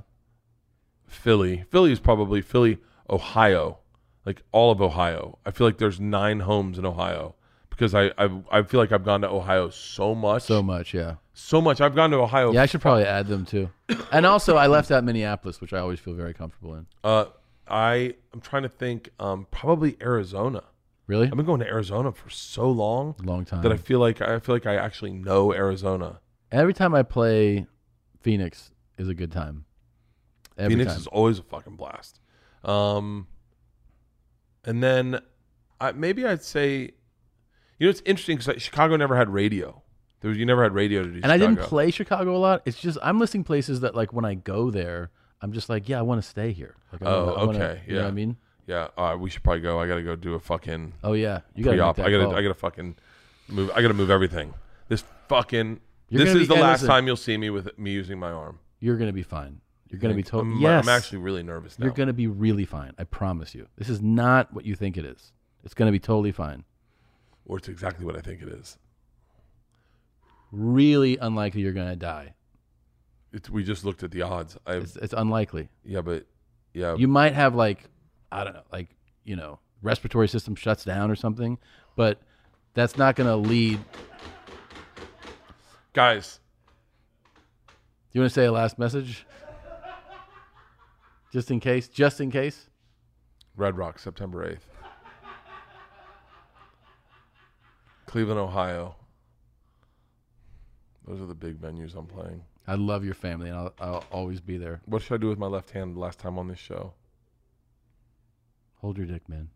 Philly. Philly is probably Philly, Ohio, like all of Ohio. I feel like there's nine homes in Ohio because I I, I feel like I've gone to Ohio so much, So much, yeah. so much. I've gone to Ohio. Yeah, I should probably add them too. And also, I left out Minneapolis, which I always feel very comfortable in. Uh, I I'm trying to think. Um, probably Arizona. Really? I've been going to Arizona for so long Long time. that I feel like I feel like I actually know Arizona. Every time I play Phoenix is a good time. Every Phoenix time. is always a fucking blast. Um, and then I, maybe I'd say, you know, it's interesting because Chicago never had radio. There was you never had radio to do. And I didn't Chicago. play Chicago a lot. It's just I'm listing places that like when I go there, I'm just like, yeah, I want to stay here. Like, I Oh, wanna, I wanna- okay, You know yeah. what I mean? Yeah, uh, we should probably go. I gotta go do a fucking Oh yeah, you got to pre-op. make I that gotta call. I gotta fucking move. I gotta move everything. This fucking. You're this gonna is be- the and last listen- time you'll see me with me using my arm. You're gonna be fine. You're gonna be Thanks. totally. I'm, Yes, I'm actually really nervous now. You're gonna be really fine. I promise you. This is not what you think it is. It's gonna be totally fine. or it's exactly what I think it is. Really unlikely you're gonna die. It's, we just looked at the odds. I It's, it's unlikely. yeah, but yeah, You might have like, I don't know, like you know, respiratory system shuts down or something, but that's not gonna lead. guys. Do you want to say a last message? Just in case. Just in case. Red Rock, September eighth. Cleveland, Ohio. Those are the big venues I'm playing. I love your family, and I'll, I'll always be there. What should I do with my left hand the last time on this show? Hold your dick, man.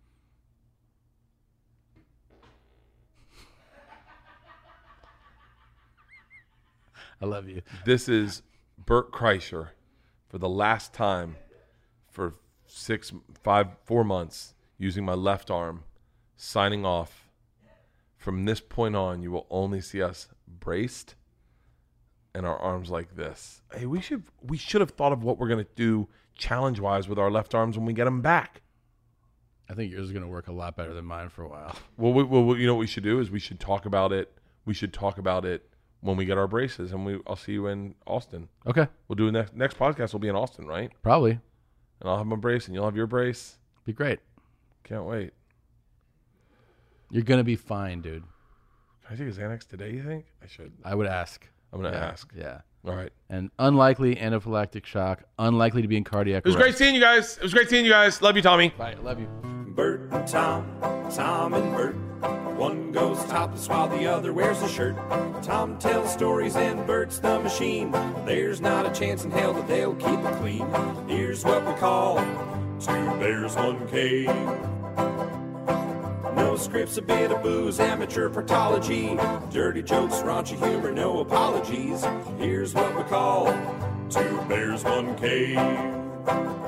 I love you. This is Bert Kreischer for the last time for six, five, four months using my left arm, signing off. From this point on, you will only see us braced and our arms like this. Hey, we should we should have thought of what we're gonna do challenge wise with our left arms when we get them back. I think yours is going to work a lot better than mine for a while. Well, we, well, you know what we should do is we should talk about it. We should talk about it when we get our braces, and we I'll see you in Austin. Okay. We'll do next next podcast. Will be in Austin, right? Probably. And I'll have my brace, and you'll have your brace. Be great. Can't wait. You're going to be fine, dude. Can I take a Xanax today? You think I should? I would ask. I'm gonna Yeah. ask. Yeah. All right. And unlikely anaphylactic shock, unlikely to be in cardiac It was arrest. great seeing you guys. It was great seeing you guys. Love you, Tommy. Bye. Love you. Bert and Tom, Tom and Bert. One goes topless while the other wears a shirt. Tom tells stories and Bert's the machine. There's not a chance in hell that they'll keep it clean. Here's what we call Two Bears, One Cave. No scripts, a bit of booze, amateur partology. Dirty jokes, raunchy humor, no apologies. Here's what we call Two Bears, One Cave.